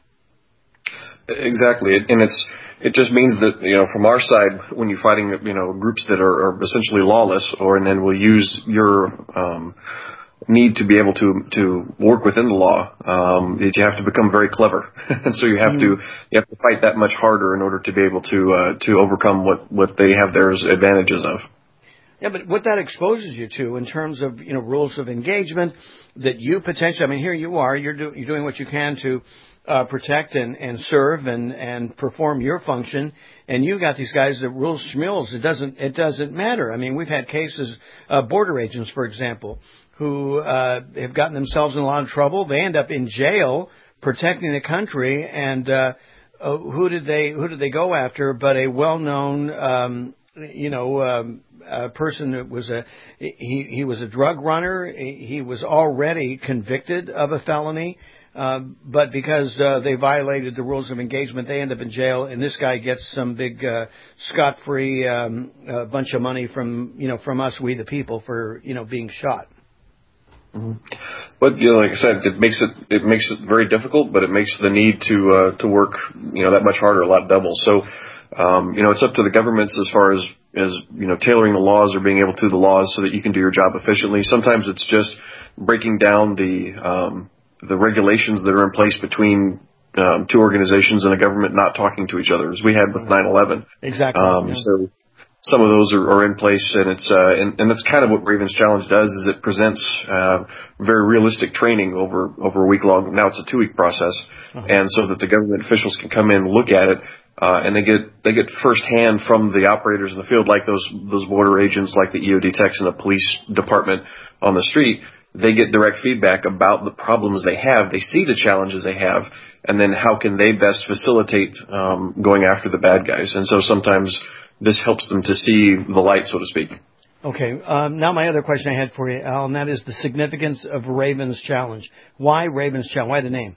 Exactly, and it's it just means that you know from our side, when you're fighting you know groups that are, are essentially lawless, or and then will use your um, need to be able to to work within the law, um, that you have to become very clever, and so you have mm-hmm. to you have to fight that much harder in order to be able to uh, to overcome what what they have their advantages of. Yeah, but what that exposes you to in terms of you know rules of engagement that you potentially, I mean, here you are, you're do, you're doing what you can to. Uh, protect and, and serve and, and perform your function, and you got these guys that rule schmills. It doesn't it doesn't matter. I mean, we've had cases, uh, border agents, for example, who uh, have gotten themselves in a lot of trouble. They end up in jail protecting the country, and uh, uh, who did they who did they go after? But a well-known, um, you know, um, a person that was a he he was a drug runner. He was already convicted of a felony. Uh, but because uh, they violated the rules of engagement, they end up in jail, and this guy gets some big uh, scot-free um, uh, bunch of money from you know from us, we the people, for you know being shot. Mm-hmm. But you know, like I said, it makes it it makes it very difficult, but it makes the need to uh, to work you know that much harder, a lot double. So um, you know, it's up to the governments as far as as you know tailoring the laws or being able to do the laws so that you can do your job efficiently. Sometimes it's just breaking down the um, the regulations that are in place between um, two organizations and a government not talking to each other, as we had with nine eleven. Exactly. Um, yeah. So some of those are, are in place, and it's uh, and, and that's kind of what Raven's Challenge does. Is it presents uh, very realistic training over over a week long. Now it's a two week process, uh-huh. and so that the government officials can come in and look at it, uh, and they get they get firsthand from the operators in the field, like those those border agents, like the E O D techs and the police department on the street. They get direct feedback about the problems they have. They see the challenges they have, and then how can they best facilitate um, going after the bad guys. And so sometimes this helps them to see the light, so to speak. Okay. Um, now my other question I had for you, Al, and that is the significance of Raven's Challenge. Why Raven's Challenge? Why the name?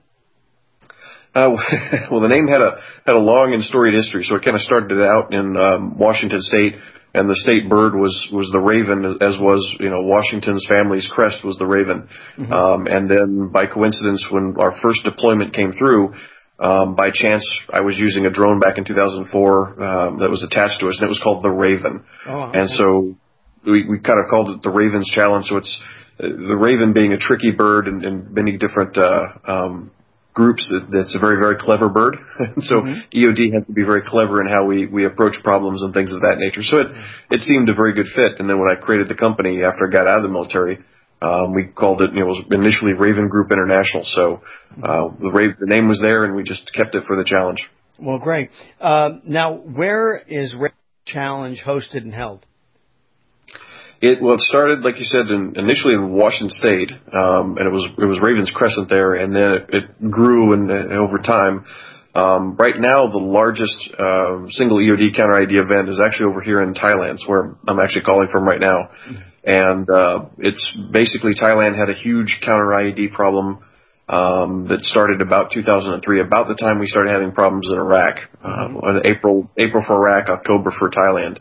Uh, well, the name had a had a long and storied history. So it kind of started out in um, Washington State. and the state bird was, was the raven, as was, you know, Washington's family's crest was the raven. Mm-hmm. Um, and then by coincidence, when our first deployment came through, um, by chance, I was using a drone back in two thousand four um, that was attached to us, and it was called the Raven. Oh, okay. And so we, we kind of called it the Raven's Challenge. So it's uh, the raven being a tricky bird in, in many different uh, um, groups. That, that's a very, very clever bird. so mm-hmm. E O D has to be very clever in how we, we approach problems and things of that nature. So it, it seemed a very good fit. And then when I created the company after I got out of the military, Um, we called it, you know, it was initially Raven Group International. So, uh, the, Ra- the name was there and we just kept it for the challenge. Well, great. Uh, now, where is Raven Challenge hosted and held? It, well, it started, like you said, in, initially in Washington State, um, and it was, it was Raven's Crescent there, and then it, it grew and, and over time. Um, right now, the largest, uh, single E O D counter I D event is actually over here in Thailand. It's where I'm actually calling from right now. Mm-hmm. And, uh, it's basically Thailand had a huge counter I E D problem, um, that started about two thousand three, about the time we started having problems in Iraq, uh, mm-hmm. April, April for Iraq, October for Thailand.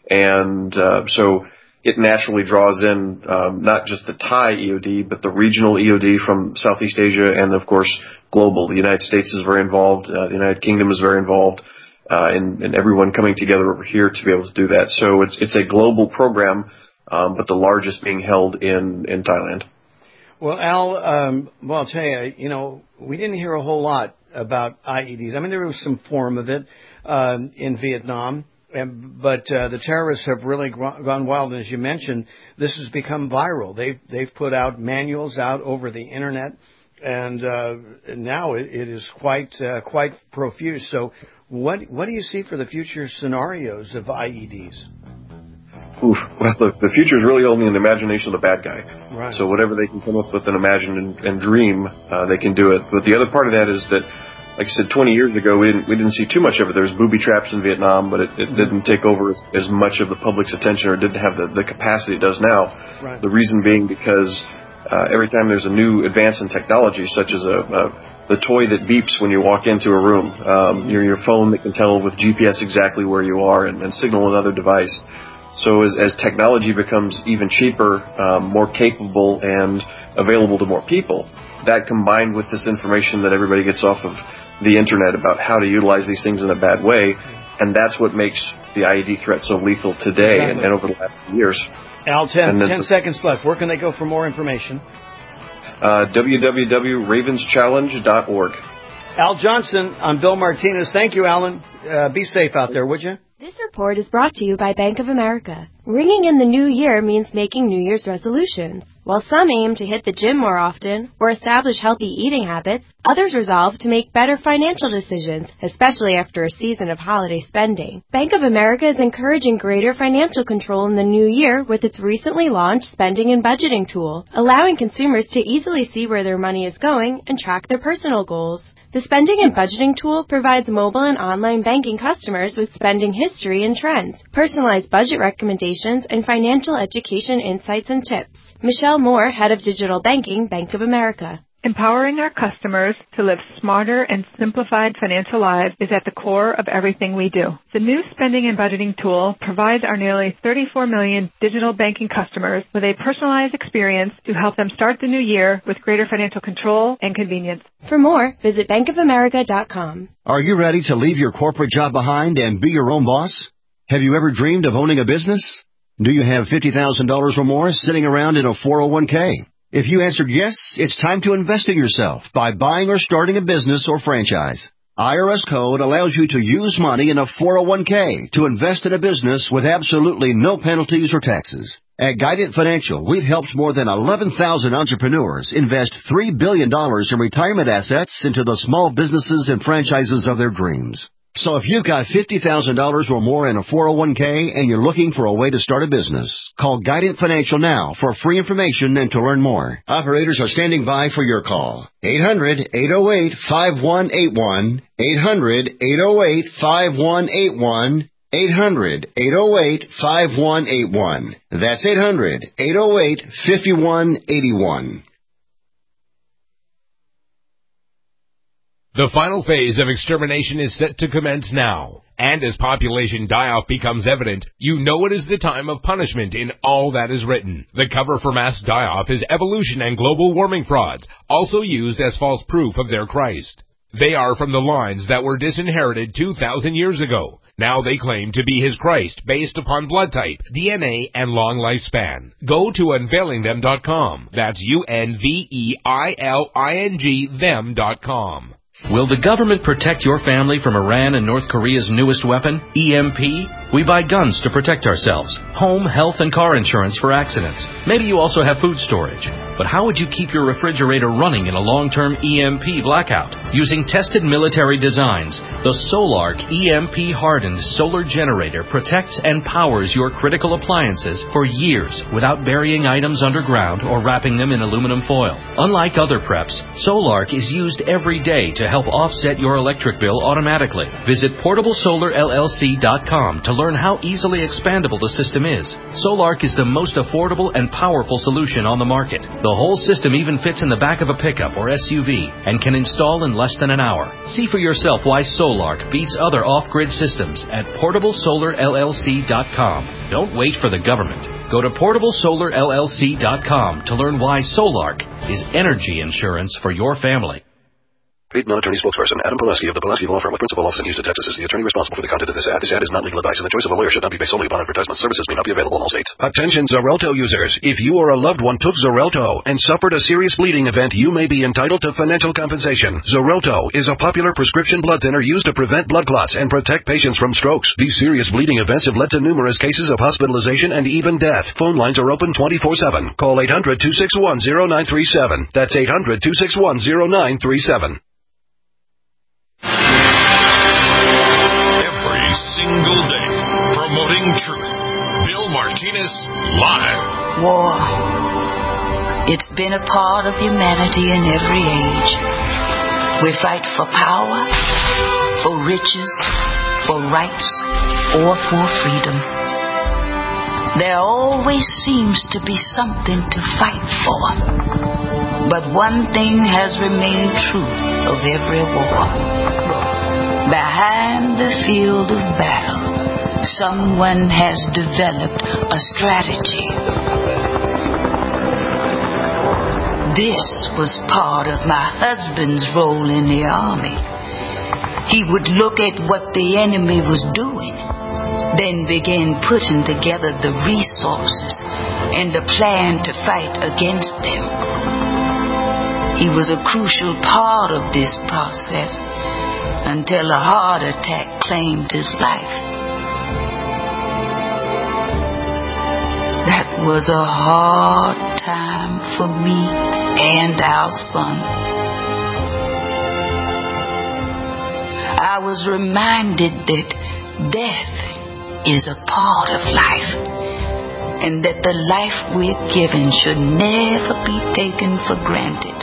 And, uh, so it naturally draws in, um, not just the Thai E O D, but the regional E O D from Southeast Asia and of course global. The United States is very involved. Uh, the United Kingdom is very involved, uh, and, and everyone coming together over here to be able to do that. So it's, it's a global program. Um, but the largest being held in, in Thailand. Well, Al, um, well, I'll tell you, you know, we didn't hear a whole lot about I E Ds. I mean, there was some form of it uh, in Vietnam, and, but uh, the terrorists have really gr- gone wild. And as you mentioned, this has become viral. They've, they've put out manuals out over the Internet, and uh, now it, it is quite uh, quite profuse. So what, what do you see for the future scenarios of I E Ds? Oof. Well, the, the future is really only in the imagination of the bad guy. Right. So whatever they can come up with and imagine and, and dream, uh, they can do it. But the other part of that is that, like I said, twenty years ago, we didn't we didn't see too much of it. There was booby traps in Vietnam, but it, it didn't take over as, as much of the public's attention, or didn't have the, the capacity it does now. Right. The reason being because uh, every time there's a new advance in technology, such as a, a the toy that beeps when you walk into a room, um, your your phone that can tell with G P S exactly where you are and, and signal another device. So as, as technology becomes even cheaper, um, more capable, and available to more people, that combined with this information that everybody gets off of the Internet about how to utilize these things in a bad way, and that's what makes the I E D threat so lethal today exactly. and, and over the last few years. Al, ten, ten seconds left. Where can they go for more information? Uh, w w w dot ravens challenge dot org. Al Johnson, I'm Bill Martinez. Thank you, Alan. Uh, be safe out there, would you? This report is brought to you by Bank of America. Ringing in the new year means making New Year's resolutions. While some aim to hit the gym more often or establish healthy eating habits, others resolve to make better financial decisions, especially after a season of holiday spending. Bank of America is encouraging greater financial control in the new year with its recently launched spending and budgeting tool, allowing consumers to easily see where their money is going and track their personal goals. The Spending and Budgeting tool provides mobile and online banking customers with spending history and trends, personalized budget recommendations, and financial education insights and tips. Michelle Moore, Head of Digital Banking, Bank of America. Empowering our customers to live smarter and simplified financial lives is at the core of everything we do. The new Spending and Budgeting tool provides our nearly thirty-four million digital banking customers with a personalized experience to help them start the new year with greater financial control and convenience. For more, visit bank of america dot com. Are you ready to leave your corporate job behind and be your own boss? Have you ever dreamed of owning a business? Do you have fifty thousand dollars or more sitting around in a four oh one k? If you answered yes, it's time to invest in yourself by buying or starting a business or franchise. I R S Code allows you to use money in a four oh one k to invest in a business with absolutely no penalties or taxes. At Guidant Financial, we've helped more than eleven thousand entrepreneurs invest three billion dollars in retirement assets into the small businesses and franchises of their dreams. So if you've got fifty thousand dollars or more in a four oh one k and you're looking for a way to start a business, call Guidant Financial now for free information and to learn more. Operators are standing by for your call. eight hundred, eight oh eight, five one eight one. eight hundred, eight oh eight, five one eight one. eight hundred, eight oh eight, five one eight one. That's eight hundred, eight oh eight, five one eight one. The final phase of extermination is set to commence now. And as population die-off becomes evident, you know it is the time of punishment in all that is written. The cover for mass die-off is evolution and global warming frauds, also used as false proof of their Christ. They are from the lines that were disinherited two thousand years ago. Now they claim to be his Christ based upon blood type, D N A, and long lifespan. Go to unveiling them dot com. That's U N V E I L I N G them dot com. Will the government protect your family from Iran and North Korea's newest weapon, E M P? We buy guns to protect ourselves, home, health, and car insurance for accidents. Maybe you also have food storage. But how would you keep your refrigerator running in a long-term E M P blackout? Using tested military designs, the Solark E M P-hardened solar generator protects and powers your critical appliances for years without burying items underground or wrapping them in aluminum foil. Unlike other preps, Solark is used every day to help offset your electric bill automatically. Visit portable solar L L C dot com to learn how easily expandable the system is. Solark is the most affordable and powerful solution on the market. The whole system even fits in the back of a pickup or S U V and can install in less than an hour. See for yourself why Solark beats other off-grid systems at portable solar L L C dot com. Don't wait for the government. Go to portable solar L L C dot com to learn why Solark is energy insurance for your family. Paid non-attorney spokesperson Adam Pulaski of the Pulaski Law Firm with principal office in Houston, Texas, is the attorney responsible for the content of this ad. This ad is not legal advice, and the choice of a lawyer should not be based solely upon advertisement. Services may not be available in all states. Attention Xarelto users. If you or a loved one took Xarelto and suffered a serious bleeding event, you may be entitled to financial compensation. Xarelto is a popular prescription blood thinner used to prevent blood clots and protect patients from strokes. These serious bleeding events have led to numerous cases of hospitalization and even death. Phone lines are open twenty-four seven. Call eight hundred, two six one, zero nine three seven. That's eight hundred, two six one, zero nine three seven. Every single day, promoting truth. Bill Martinez Live. War. It's been a part of humanity in every age. We fight for power, for riches, for rights, or for freedom. There always seems to be something to fight for. But one thing has remained true of every war. Behind the field of battle, someone has developed a strategy. This was part of my husband's role in the army. He would look at what the enemy was doing, then begin putting together the resources and the plan to fight against them. He was a crucial part of this process until a heart attack claimed his life. That was a hard time for me and our son. I was reminded that death is a part of life, and that the life we're given should never be taken for granted.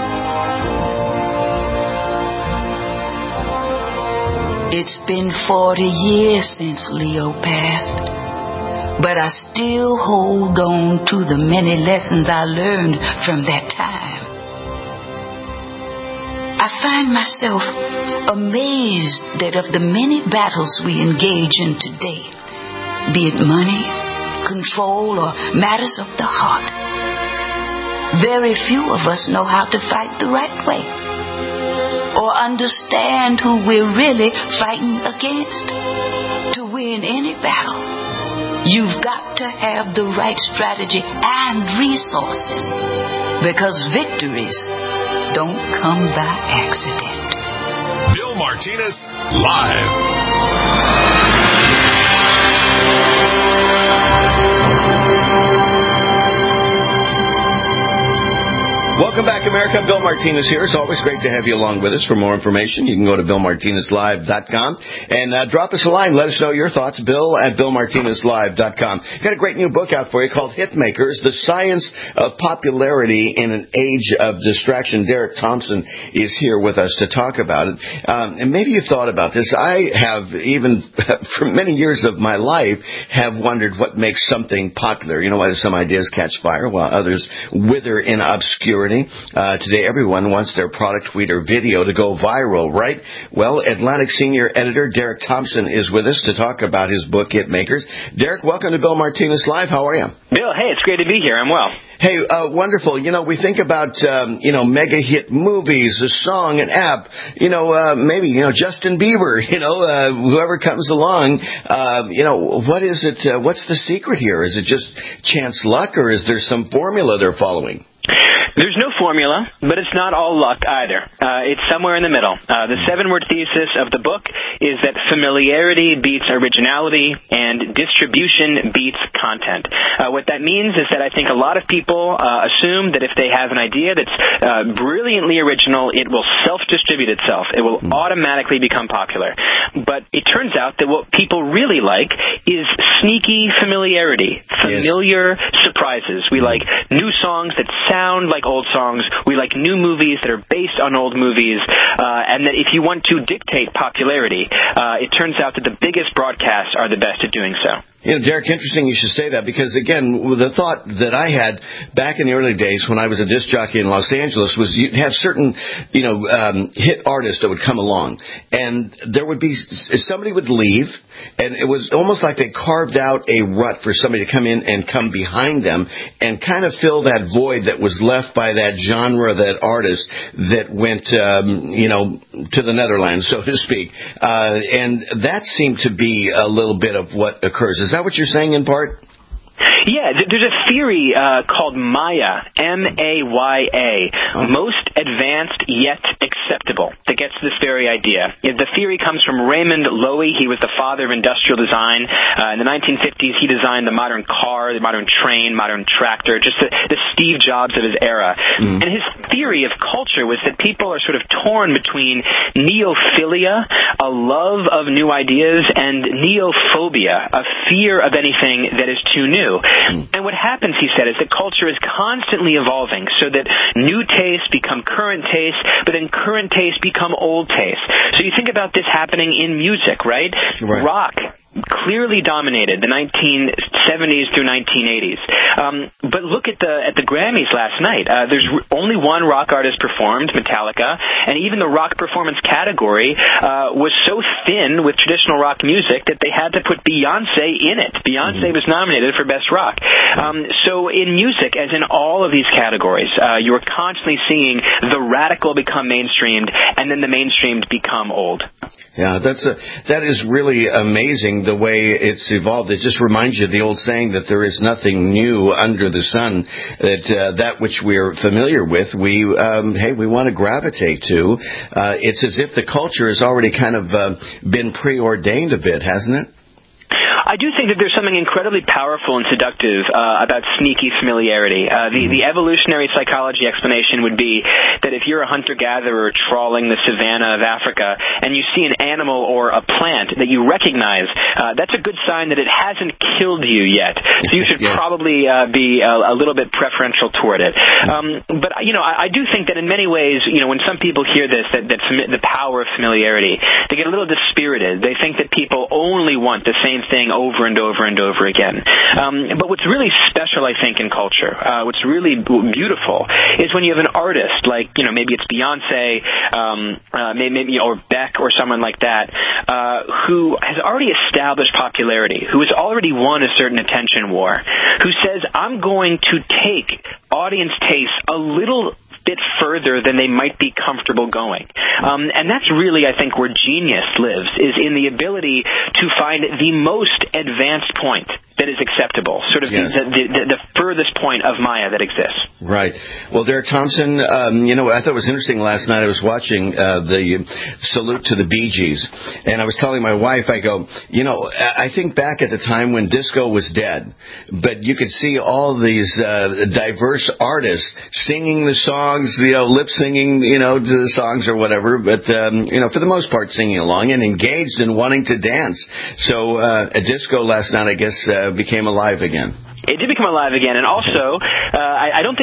It's been forty years since Leo passed, but I still hold on to the many lessons I learned from that time. I find myself amazed that of the many battles we engage in today, be it money, control, or matters of the heart, very few of us know how to fight the right way, or understand who we're really fighting against. To win any battle, you've got to have the right strategy and resources, because victories don't come by accident. Bill Martinez Live. Welcome back, America. Bill Martinez here. It's always great to have you along with us. For more information, you can go to bill martinez live dot com and uh, drop us a line. Let us know your thoughts. Bill at bill martinez live dot com. Got a great new book out for you called Hitmakers, The Science of Popularity in an Age of Distraction. Derek Thompson is here with us to talk about it. Um, and maybe you've thought about this. I have, even for many years of my life, have wondered what makes something popular. You know, why do some ideas catch fire while others wither in obscurity? Uh, Uh, today, everyone wants their product, tweet, or video to go viral, right? Well, Atlantic Senior Editor Derek Thompson is with us to talk about his book, Hitmakers. Derek, welcome to Bill Martinez Live. How are you? Bill, hey, it's great to be here. I'm well. Hey, uh, wonderful. You know, we think about, um, you know, mega hit movies, a song, an app, you know, uh, maybe, you know, Justin Bieber, you know, uh, whoever comes along, uh, you know, what is it, uh, what's the secret here? Is it just chance luck, or is there some formula they're following? There's no formula, but it's not all luck either. Uh, it's somewhere in the middle. Uh, the seven-word thesis of the book is that familiarity beats originality and distribution beats content. Uh, what that means is that I think a lot of people uh, assume that if they have an idea that's uh, brilliantly original, it will self-distribute itself. It will automatically become popular. But it turns out that what people really like is sneaky familiarity, familiar yes. surprises. We like new songs that sound like old songs. We like new movies that are based on old movies, uh, and that if you want to dictate popularity, uh, it turns out that the biggest broadcasts are the best at doing so. You know, Derek, interesting you should say that, because, again, the thought that I had back in the early days when I was a disc jockey in Los Angeles was you'd have certain, you know, um, hit artists that would come along, and there would be, somebody would leave, and it was almost like they carved out a rut for somebody to come in and come behind them and kind of fill that void that was left by that genre, that artist that went, um, you know, to the Netherlands, so to speak. Uh, and that seemed to be a little bit of what occurs. Is that what you're saying in part? Yeah, there's a theory uh, called Maya, M A Y A, oh. most advanced yet acceptable, that gets this very idea. The theory comes from Raymond Loewy. He was the father of industrial design. Uh, in the nineteen fifties, he designed the modern car, the modern train, modern tractor, just the, the Steve Jobs of his era. Mm. And his theory of culture was that people are sort of torn between neophilia, a love of new ideas, and neophobia, a fear of anything that is too new. And what happens, he said, is that culture is constantly evolving so that new tastes become current tastes, but then current tastes become old tastes. So you think about this happening in music, right? Right. Rock clearly dominated the nineteen seventies through nineteen eighties. Um, but look at the at the Grammys last night. Uh, there's only one rock artist performed, Metallica, and even the rock performance category uh, was so thin with traditional rock music that they had to put Beyonce in it. Beyonce was nominated for Best Rock. Um, so in music, as in all of these categories, uh, you are constantly seeing the radical become mainstreamed, and then the mainstreamed become old. Yeah, that's a, that is really amazing, the way it's evolved. It just reminds you of the old saying that there is nothing new under the sun, that uh, that which we're familiar with, we, um, hey, we want to gravitate to. Uh, it's as if the culture has already kind of uh, been preordained a bit, hasn't it? I do think that there's something incredibly powerful and seductive uh, about sneaky familiarity. Uh, the, the evolutionary psychology explanation would be that if you're a hunter-gatherer trawling the savanna of Africa and you see an animal or a plant that you recognize, uh, that's a good sign that it hasn't killed you yet. So you should yes. probably uh, be a, a little bit preferential toward it. Um, but, you know, I, I do think that in many ways, you know, when some people hear this, that, that fami- the power of familiarity, they get a little dispirited. They think that people only want the same thing over and over and over again. Um, but what's really special, I think, in culture, uh, what's really beautiful, is when you have an artist like, you know, maybe it's Beyonce, um, uh, maybe or Beck or someone like that, uh, who has already established popularity, who has already won a certain attention war, who says, I'm going to take audience taste a little bit further than they might be comfortable going. Um, and that's really, I think, where genius lives, is in the ability to find the most advanced point that is acceptable, sort of yes. the, the, the, the furthest point of Maya that exists. Right. Well, Derek Thompson, um, you know, I thought it was interesting last night. I was watching uh, the Salute to the Bee Gees, and I was telling my wife, I go, you know, I think back at the time when disco was dead, but you could see all these uh, diverse artists singing the songs, you know, lip singing, you know, to the songs or whatever, but, um, you know, for the most part singing along and engaged in wanting to dance. So uh, a disco last night, I guess, uh, became alive again. It did become alive again, and also, uh, I, I don't think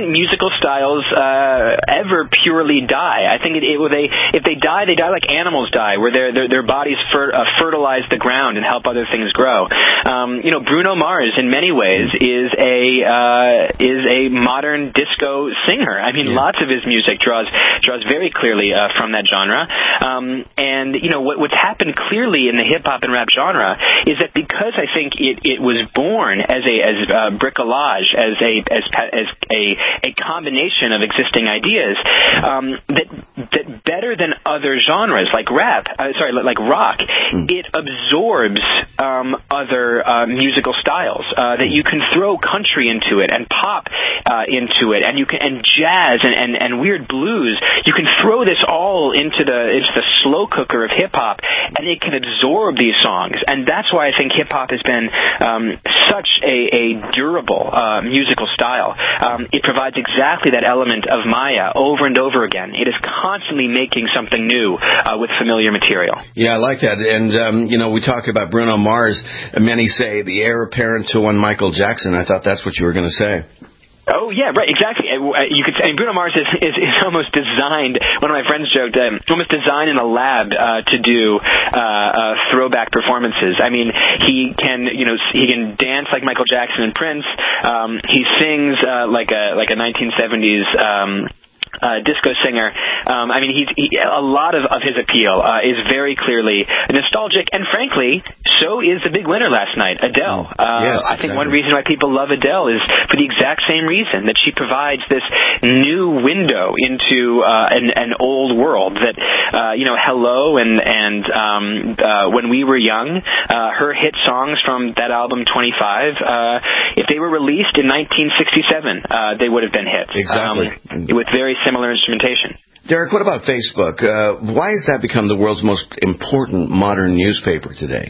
think musical styles uh, ever purely die. I think it, it, they, if they die, they die like animals die, where their their, their bodies fer, uh, fertilize the ground and help other things grow. Um, you know, Bruno Mars, in many ways, is a uh, is a modern disco singer. I mean, yeah. lots of his music draws draws very clearly uh, from that genre. Um, and you know, what, what's happened clearly in the hip hop and rap genre is that because I think it, it was born as a as uh, bricolage, as a as as a a combination of existing ideas, um, that that better than other genres like rap, uh, sorry, like rock, mm. it absorbs um, other uh, musical styles. Uh, that you can throw country into it and pop uh, into it, and you can and jazz and, and, and weird blues. You can throw this all into the into the slow cooker of hip hop, and it can absorb these songs. And that's why I think hip hop has been um, such a, a durable uh, musical style. Um, it provides exactly that element of Maya over and over again. It is constantly making something new uh, with familiar material. Yeah, I like that. And, um, you know, we talk about Bruno Mars. Many say the heir apparent to one Michael Jackson. I thought that's what you were going to say. Oh, yeah, right, exactly. You could say, I mean, Bruno Mars is, is, is almost designed, one of my friends joked, um, almost designed in a lab uh, to do uh, uh, throwback performances. I mean, he can, you know, he can dance like Michael Jackson and Prince. Um, he sings uh, like a like a nineteen seventies um Uh, disco singer. Um, I mean, he's he, a lot of, of his appeal uh, is very clearly nostalgic, and frankly, so is the big winner last night, Adele. Uh, yes, I think exactly. one reason why people love Adele is for the exact same reason, that she provides this new window into uh, an, an old world. That uh, you know, Hello and and um, uh, When We Were Young, uh, her hit songs from that album twenty-five. Uh, if they were released in nineteen sixty-seven, uh, they would have been hits. Exactly. Um, with very similar instrumentation. Derek, what about Facebook? Uh, why has that become the world's most important modern newspaper today?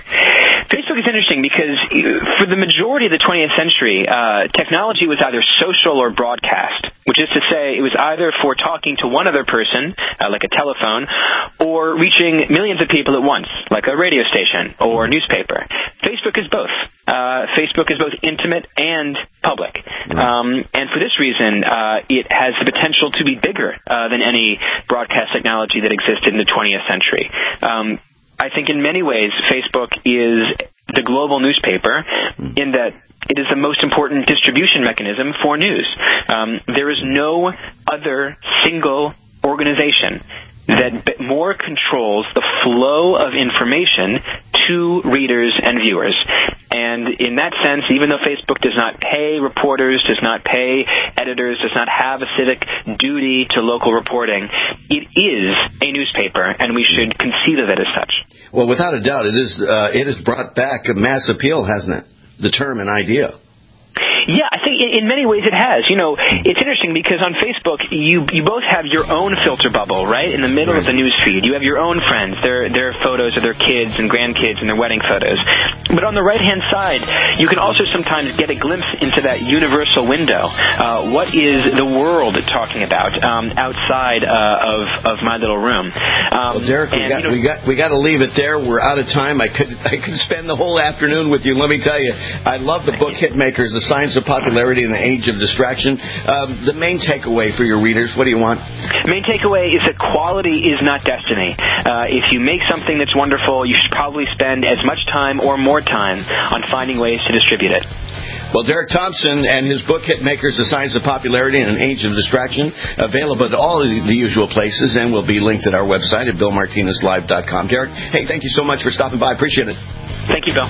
Facebook is interesting because for the majority of the twentieth century, uh, technology was either social or broadcast, which is to say it was either for talking to one other person, uh, like a telephone, or reaching millions of people at once, like a radio station or newspaper. Facebook is both. Uh, Facebook is both intimate and public. Um, and for this reason, uh, it has the potential to be bigger uh, than any broadcast technology that existed in the twentieth century. Um, I think in many ways, Facebook is the global newspaper in that it is the most important distribution mechanism for news. Um, there is no other single organization that more controls the flow of information to readers and viewers. And in that sense, even though Facebook does not pay reporters, does not pay editors, does not have a civic duty to local reporting, it is a newspaper, and we should conceive of it as such. Well, without a doubt, it is. Uh, it has brought back a mass appeal, hasn't it? The term and idea. Yeah, I think in many ways it has. You know, it's interesting because on Facebook, you you both have your own filter bubble, right? In the middle right. of the news feed, you have your own friends, their their photos of their kids and grandkids and their wedding photos. But on the right-hand side, you can also sometimes get a glimpse into that universal window. Uh, what is the world talking about um, outside uh, of of my little room? Um, well, Derek, we and, got, you know, we got we got to leave it there. We're out of time. I could I could spend the whole afternoon with you. Let me tell you, I love the book Hitmakers, The Science of Popularity in the Age of Distraction. Um, the main takeaway for your readers, what do you want? Main takeaway is that quality is not destiny. Uh, if you make something that's wonderful, you should probably spend as much time or more time on finding ways to distribute it. Well, Derek Thompson and his book, Hitmakers, The Science of Popularity in an Age of Distraction, available at all of the usual places and will be linked at our website at bill martinez live dot com. Derek, hey, thank you so much for stopping by. Appreciate it. Thank you, Bill.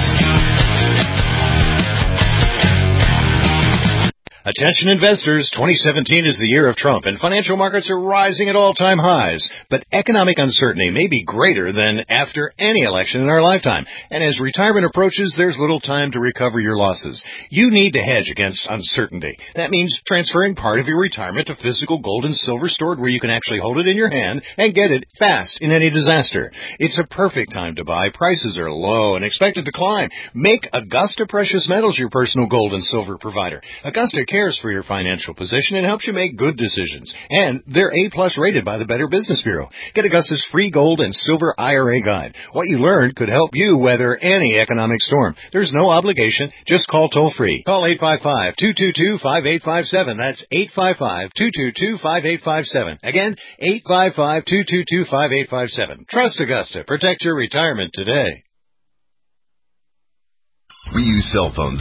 Attention investors, twenty seventeen is the year of Trump, and financial markets are rising at all-time highs. But economic uncertainty may be greater than after any election in our lifetime. And as retirement approaches, there's little time to recover your losses. You need to hedge against uncertainty. That means transferring part of your retirement to physical gold and silver stored where you can actually hold it in your hand and get it fast in any disaster. It's a perfect time to buy. Prices are low and expected to climb. Make Augusta Precious Metals your personal gold and silver provider. Augusta cares for your financial position and helps you make good decisions. And they're A-plus rated by the Better Business Bureau. Get Augusta's free gold and silver I R A guide. What you learned could help you weather any economic storm. There's no obligation. Just call toll-free. Call eight five five, two two two, five eight five seven. That's eight five five, two two two, five eight five seven. Again, eight five five, two two two, five eight five seven. Trust Augusta. Protect your retirement today. We use cell phones